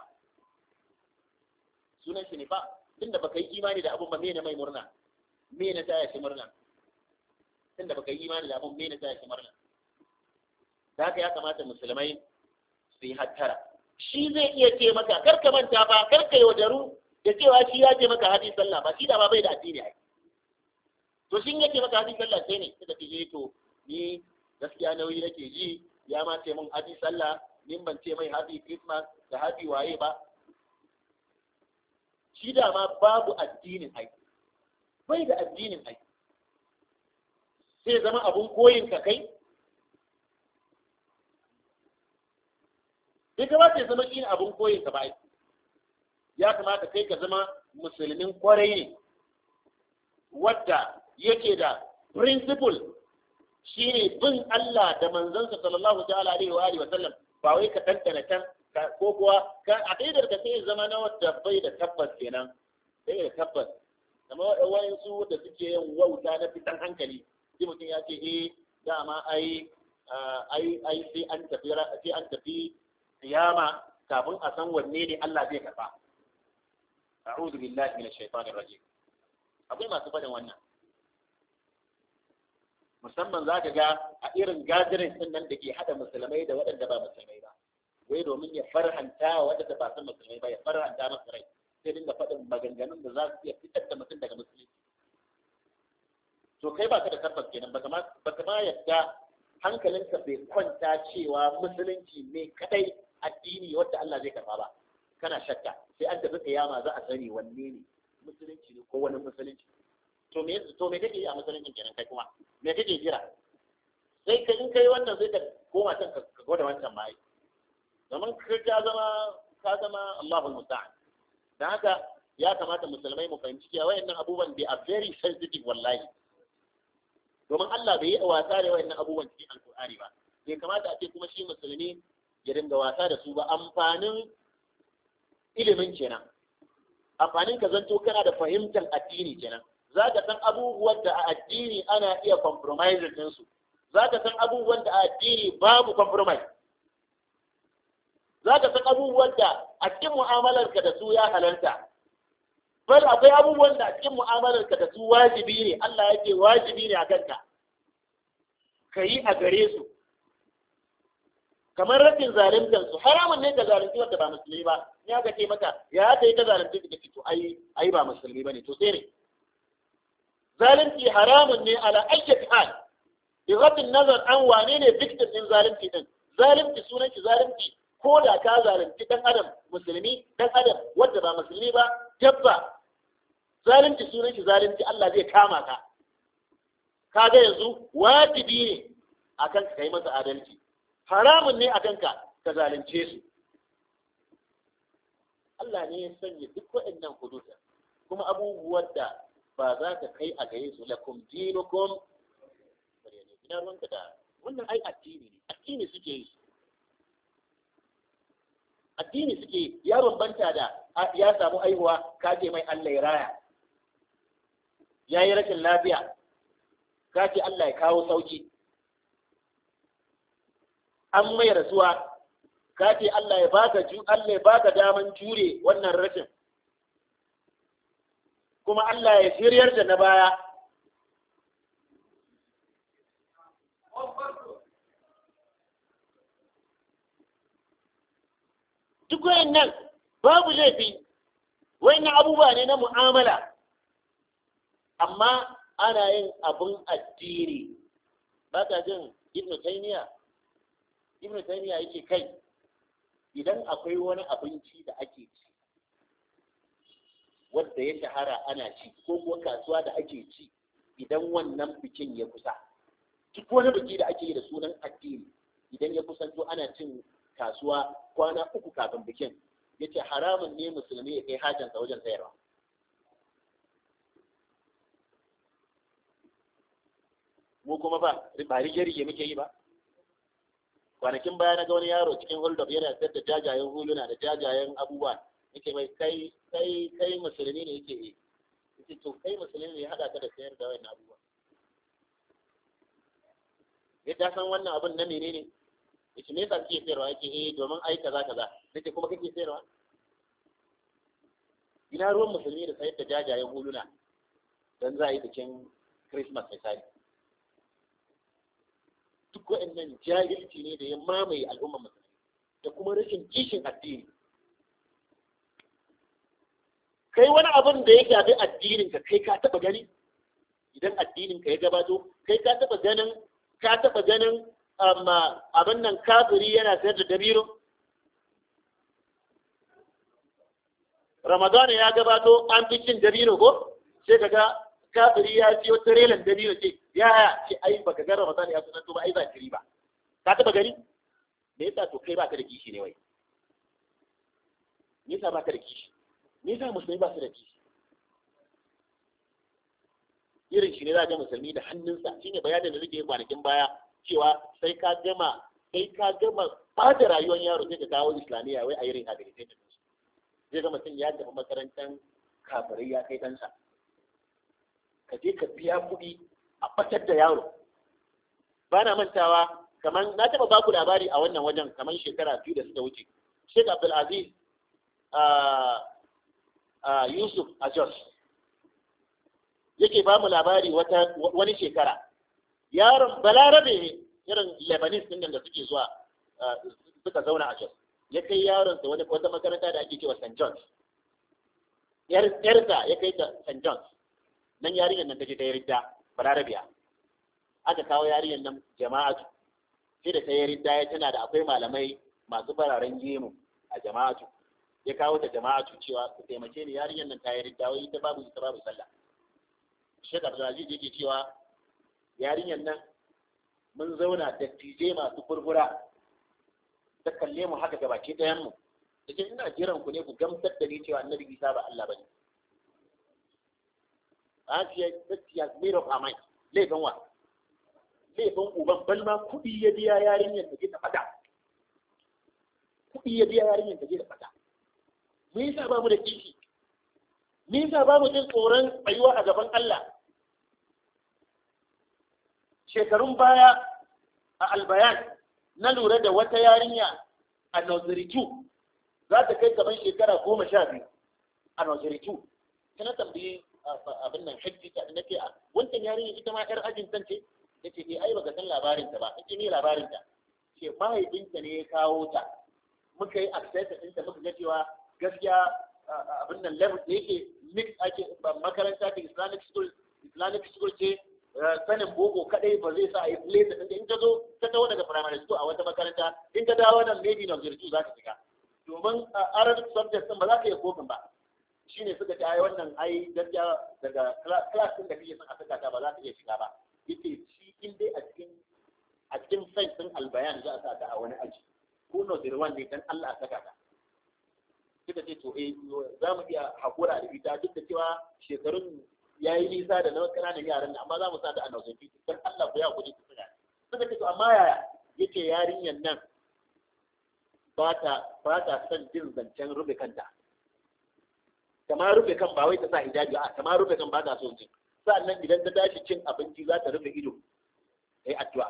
sunan shi ne fa tunda baka yi imani da abin ba me ne mai murna me ne ta shi murna tunda baka yi imani da abin me ne ta shi murna da haka ya kamata musulmai su yi hattara shi zai iya ce maka kar ka manta fa kar ka yaudaru da cewa shi ya ce maka hadisi sallah ba shi da ba bai da addini ai to shin yake maka hadisi sallah sai ne suka ce to ni gaskiya nauyi nake ji ya ma ce mun hadisi sallah ni ban ce mai hadisi christmas da hadisi waye ba shi da ma babu addinin ai bai da addinin ai sai zama abun koyin ka kai bai kamata ya zama shi abun koyin ka ba ya kamata kai ka zama musulmin kwarai ne wadda yake da principle shine bin Allah da manzansa sallallahu ta'ala alaihi wa alihi wa sallam ba wai ka tantana kan ko kuwa ka aqidar ka sai zama na wadda bai da tabbas kenan sai da tabbas kamar wayan su da suke yin wauta na fitan hankali sai mutum ya ce eh dama ai ai ai sai an tafi sai an tafi kiyama kafin a san wanne ne Allah zai kafa a'udhu billahi minash shaitanir rajim akwai masu faɗin wannan musamman za ka ga a irin gajirin din nan da ke haɗa musulmai da waɗanda ba musulmai ba wai domin ya farhanta waɗanda ba san musulmai ba ya farhanta masu rai sai dinga faɗin maganganun da za su iya fitar da mutum daga musulmi to kai baka da tabbas kenan baka ma baka ma yadda hankalinka bai kwanta cewa musulunci ne kadai addini wanda Allah zai karba ba, kana shakka sai an tafi kiyama za a sani wanne ne musulunci ne ko wani musulunci. to me to me kake yi a musulunci kenan kai kuma me kake jira? sai ka in kai wannan sai ka koma can ka gwada wancan mai zaman ka zama ka zama Allahul musta'an. dan haka ya kamata musulmai mu fahimci cewa wayannan abubuwan they are very sensitive wallahi, domin Allah bai yi wasa da wayannan abubuwan cikin alkur'ani ba. bai kamata a ce kuma shi musulmi ya dinga wasa da su ba. Amfanin ilimin kenan, amfanin ka zanto kana da fahimtar addini kenan. za ka san abubuwan da a addini ana iya compromise din su, za ka san abubuwan da a addini babu compromise, za ka san abubuwan da a cikin mu'amalar ka da su ya halarta, bal akwai abubuwan da a cikin mu'amalar ka da su wajibi ne, Allah yake wajibi ne a kanka ka yi a gare su, kamar rashin zaluntar su. Haramun ne ka zalunci wanda ba musulmi ba. ya ga ce maka ya ta yi ta zalunci da to ai ai ba musulmi bane, to sai ne zalunci haramun ne ala ayyati hal, bi ghaddin nazar an wane ne victim din zalunci din. Zalunci sunan shi zalunci ko da ka zalunci dan adam musulmi, dan adam wanda ba musulmi ba, dabba, zalunci sunan shi zalunci, Allah zai kama ka. Kaga yanzu wajibi ne akan ka kai masa adalci, haramun ne akan ka ka zalunce su. Allah ne ya sanya duk waɗannan hududa kuma abubuwan da ba za ka kai a gare su lakum dinukum ina ruwanka da wannan. ai addini ne, addini suke yi, addini suke yi. Ya bambanta da ya samu aihuwa ka ce mai Allah ya raya, ya yi rashin lafiya ka ce Allah ya kawo sauki, an mai rasuwa ka ce Allah ya baka ju Allah ya baka daman jure wannan rashin, kuma Allah ya shiryar da na baya. Duk wayannan babu laifi, wayannan abubuwa ne na mu'amala, amma ana yin abun addini. Ba ka jin Ibn Taymiyyah Ibn Taymiyyah yake kai idan akwai wani abinci da ake ci wanda ya shahara ana ci, ko kuwa kasuwa da ake ci idan wannan bikin ya kusa, duk wani biki da ake yi da sunan addini idan ya kusanto ana cin kasuwa kwana uku kafin bikin, yace haramun ne musulmi ya kai hajjansa wajen sayarwa. mu kuma ba ba rige-rige muke yi ba. Kwanakin baya na ga wani yaro cikin hold up yana sayar da jajayen huluna da jajayen abubuwa, yake mai kai kai kai musulmi ne, yake yi yake to kai musulmi ne ya hada ka da sayar da wannan abubuwa. Ya ta san wannan abun na menene, yace me yasa kake sayarwa, yake eh domin ai kaza kaza. Nake kuma kake sayarwa? Ina ruwan musulmi da sayar da jajayen huluna dan za a yi bikin Christmas misali. Duk waɗannan jahilci ne da ya mamaye al'ummar musulmi da kuma rashin kishin addini. Kai wani abin da ya shafi addinin ka kai ka taba gani? Idan addinin ka ya gabato, kai ka taba ganin ka taba ganin amma abin nan kafiri yana sayar da dabiro? Ramadan ya gabato an fi cin dabiro ko? Sai kaga kafiri ya siyo tirelan dabino ce ya ce ai baka ga Ramadan ya sunan to ba ai za ki riba. Ka taba gani? Me yasa to kai baka da kishi ne wai? Me yasa baka da kishi? Me yasa musulmi ba su da kishi? Irin shi ne za ga musulmi da hannunsa, shine bayanin da nake yi kwanakin baya cewa sai ka gama sai ka gama bata rayuwar yaro sai ka kawo islamiyya wai a yi rehabilitation. Zai ga mutum ya tafi makarantar kafirai ya kai ɗansa. Ka je ka biya kuɗi a ɓatar da yaro. Ba na mantawa, kamar na taɓa baku labari a wannan wajen kamar shekara biyu da suka wuce. Sheikh Abdulaziz Yusuf a Jos yake ba mu labari wata wani shekara. Yaron balarabe ne, irin Lebanese ɗin da suke zuwa suka zauna a Jos. Ya kai yaron sa wani wata makaranta da ake cewa Saint John's. Yarsa ya kai ta Saint John's. Nan yarinyar nan take ta yi ridda balarabiya aka kawo yarinyar nan jama'atu sai da ta yi ridda tana da akwai malamai masu fararen gemu a jama'atu ya kawo ta jama'atu cewa ku taimake ni yarinyar nan ta yi ridda wai ita babu ita babu sallah Sheikh Abdulaziz yake cewa yarinyar nan mun zauna da tije masu furfura ta kalle mu haka gabaki ɗayan mu take ina jiran ku ne ku gamsar da ni cewa Annabi Isa ba Allah bane a ce ya made up amai laifin wa laifin uban balma kuɗi ya biya yarinyar da ke ta fada kuɗi ya biya yarinyar da ke da fada me yasa ba mu da kishi me yasa ba mu jin tsoron tsayuwa a gaban Allah shekarun baya a albayan na lura da wata yarinya a nursery two za ta kai gaban shekara goma sha biyu a nursery two tana tambayi abin nan hajji ta nake a wancan yarinya ita ma yar ajin san ce yace eh ai baka san labarin ta ba yace ne labarin ta ce mahaifinta ne ya kawo ta muka yi access din ta muka ga cewa gaskiya abin nan level da yake mix ake makaranta ta Islamic school Islamic school ce sanin boko kadai ba zai sa a yi place din in ta zo ta tawo daga primary school a wata makaranta in ta dawo nan maybe nursery two za ta shiga domin Arabic subject din ba za ka iya kofin ba shine suka ce ai wannan ai gaskiya daga class din da kake son a saka ta ba za ta iya shiga ba yace shi in dai a cikin a cikin science din albayan za a sa ta a wani aji ko nursery one ne dan Allah a saka ta suka ce to eh za mu iya hakura da ita duk da cewa shekarun yayi nisa da na kananan yaran amma za mu sa ta a nursery dan Allah ku ya kuɗi ku saka suka ce to amma yaya yace yarinyan nan ba ta ba ta son jin zancen rufe kanta kamar rufe kan ba wai ta sa hijabi a kamar rufe kan ba ta so jin sannan idan ta tashi cin abinci za ta rufe ido sai addu'a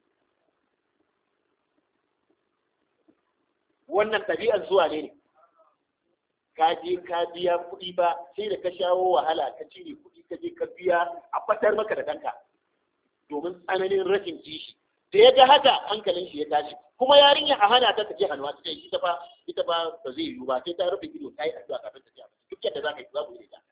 wannan ɗabi'ar zuwa ne ne ka je ka biya kuɗi ba sai da ka shawo wahala ka cire kuɗi ka je ka biya a fatar maka da kanka domin tsananin rashin kishi da ya ga haka hankalin shi ya tashi kuma yarinya a hana ta tafi hannuwa ta ce ita fa ita fa ba zai yiwu ba sai ta rufe ido ta yi addu'a kafin ta ci abinci duk yadda za ka yi za ku yi ta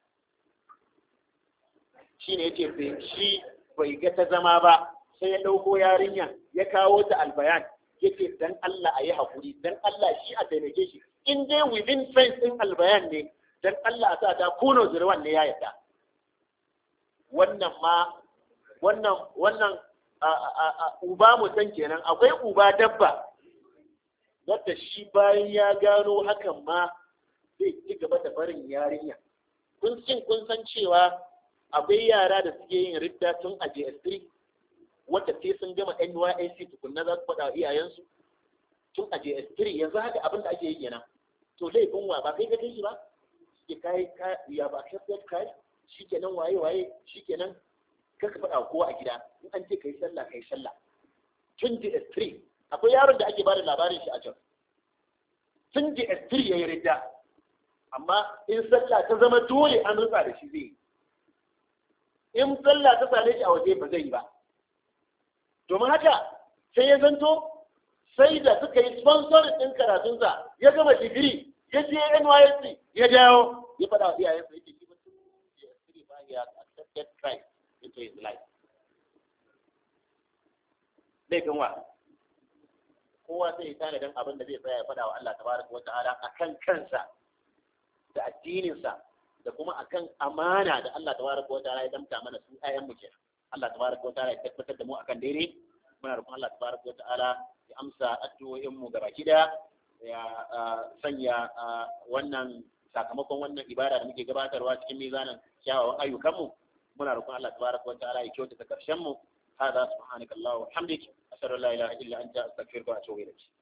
shi ne yace shi bai ga ta zama ba sai ya ɗauko yarinya ya kawo ta albayan yace dan Allah a yi hakuri dan Allah shi a taimake shi in dai within fence din albayan ne dan Allah a sa ta kuno zirwan ne ya yadda wannan ma wannan wannan uba mutan kenan akwai uba dabba wadda shi bayan ya gano hakan ma zai ci gaba da barin yarinya kun cin kun san cewa akwai yara da suke yin ridda tun a J S three wadda sai sun gama N Y S C tukunna za su faɗa iyayensu tun a J S three yanzu haka abin da ake yi kenan to laifin wa ba kai ka kai shi ba ke kai ya ba kai kai shikenan waye waye shikenan kaka faɗa kowa a gida in an ce kai sallah kai sallah tun J S three akwai yaron da ake bada labarin shi a can tun J S three yayi ridda amma in sallah ta zama dole an rutsa da shi zai yi in sallah ta same shi a waje ba zai yi ba domin haka sai ya zanto sai da suka yi sponsor ɗin karatunsa ya gama digiri ya je N Y S C ya dawo ya faɗa wa iyayensa yake shi mutum J S three ba ya accepted Christ into his life laifin wa kowa sai ya tana dan abin da zai tsaya ya faɗa wa Allah tabaraka wa ta'ala akan kansa da addininsa da kuma akan amana da Allah tabaraka wa ta'ala ya damta mana su ayyan mu kenan Allah tabaraka wa ta'ala ya tabbatar da mu akan daidai muna roƙon Allah tabaraka wa ta'ala ya amsa addu'o'in mu gabaki daya ya sanya wannan sakamakon wannan ibada da muke gabatarwa cikin mizanin kyawawan ayyukan mu muna roƙon Allah tabaraka wa ta'ala ya kyautata karshen mu hada subhanakallahumma wa bihamdik ashhadu an la ilaha illa anta astaghfiruka wa atubu ilayk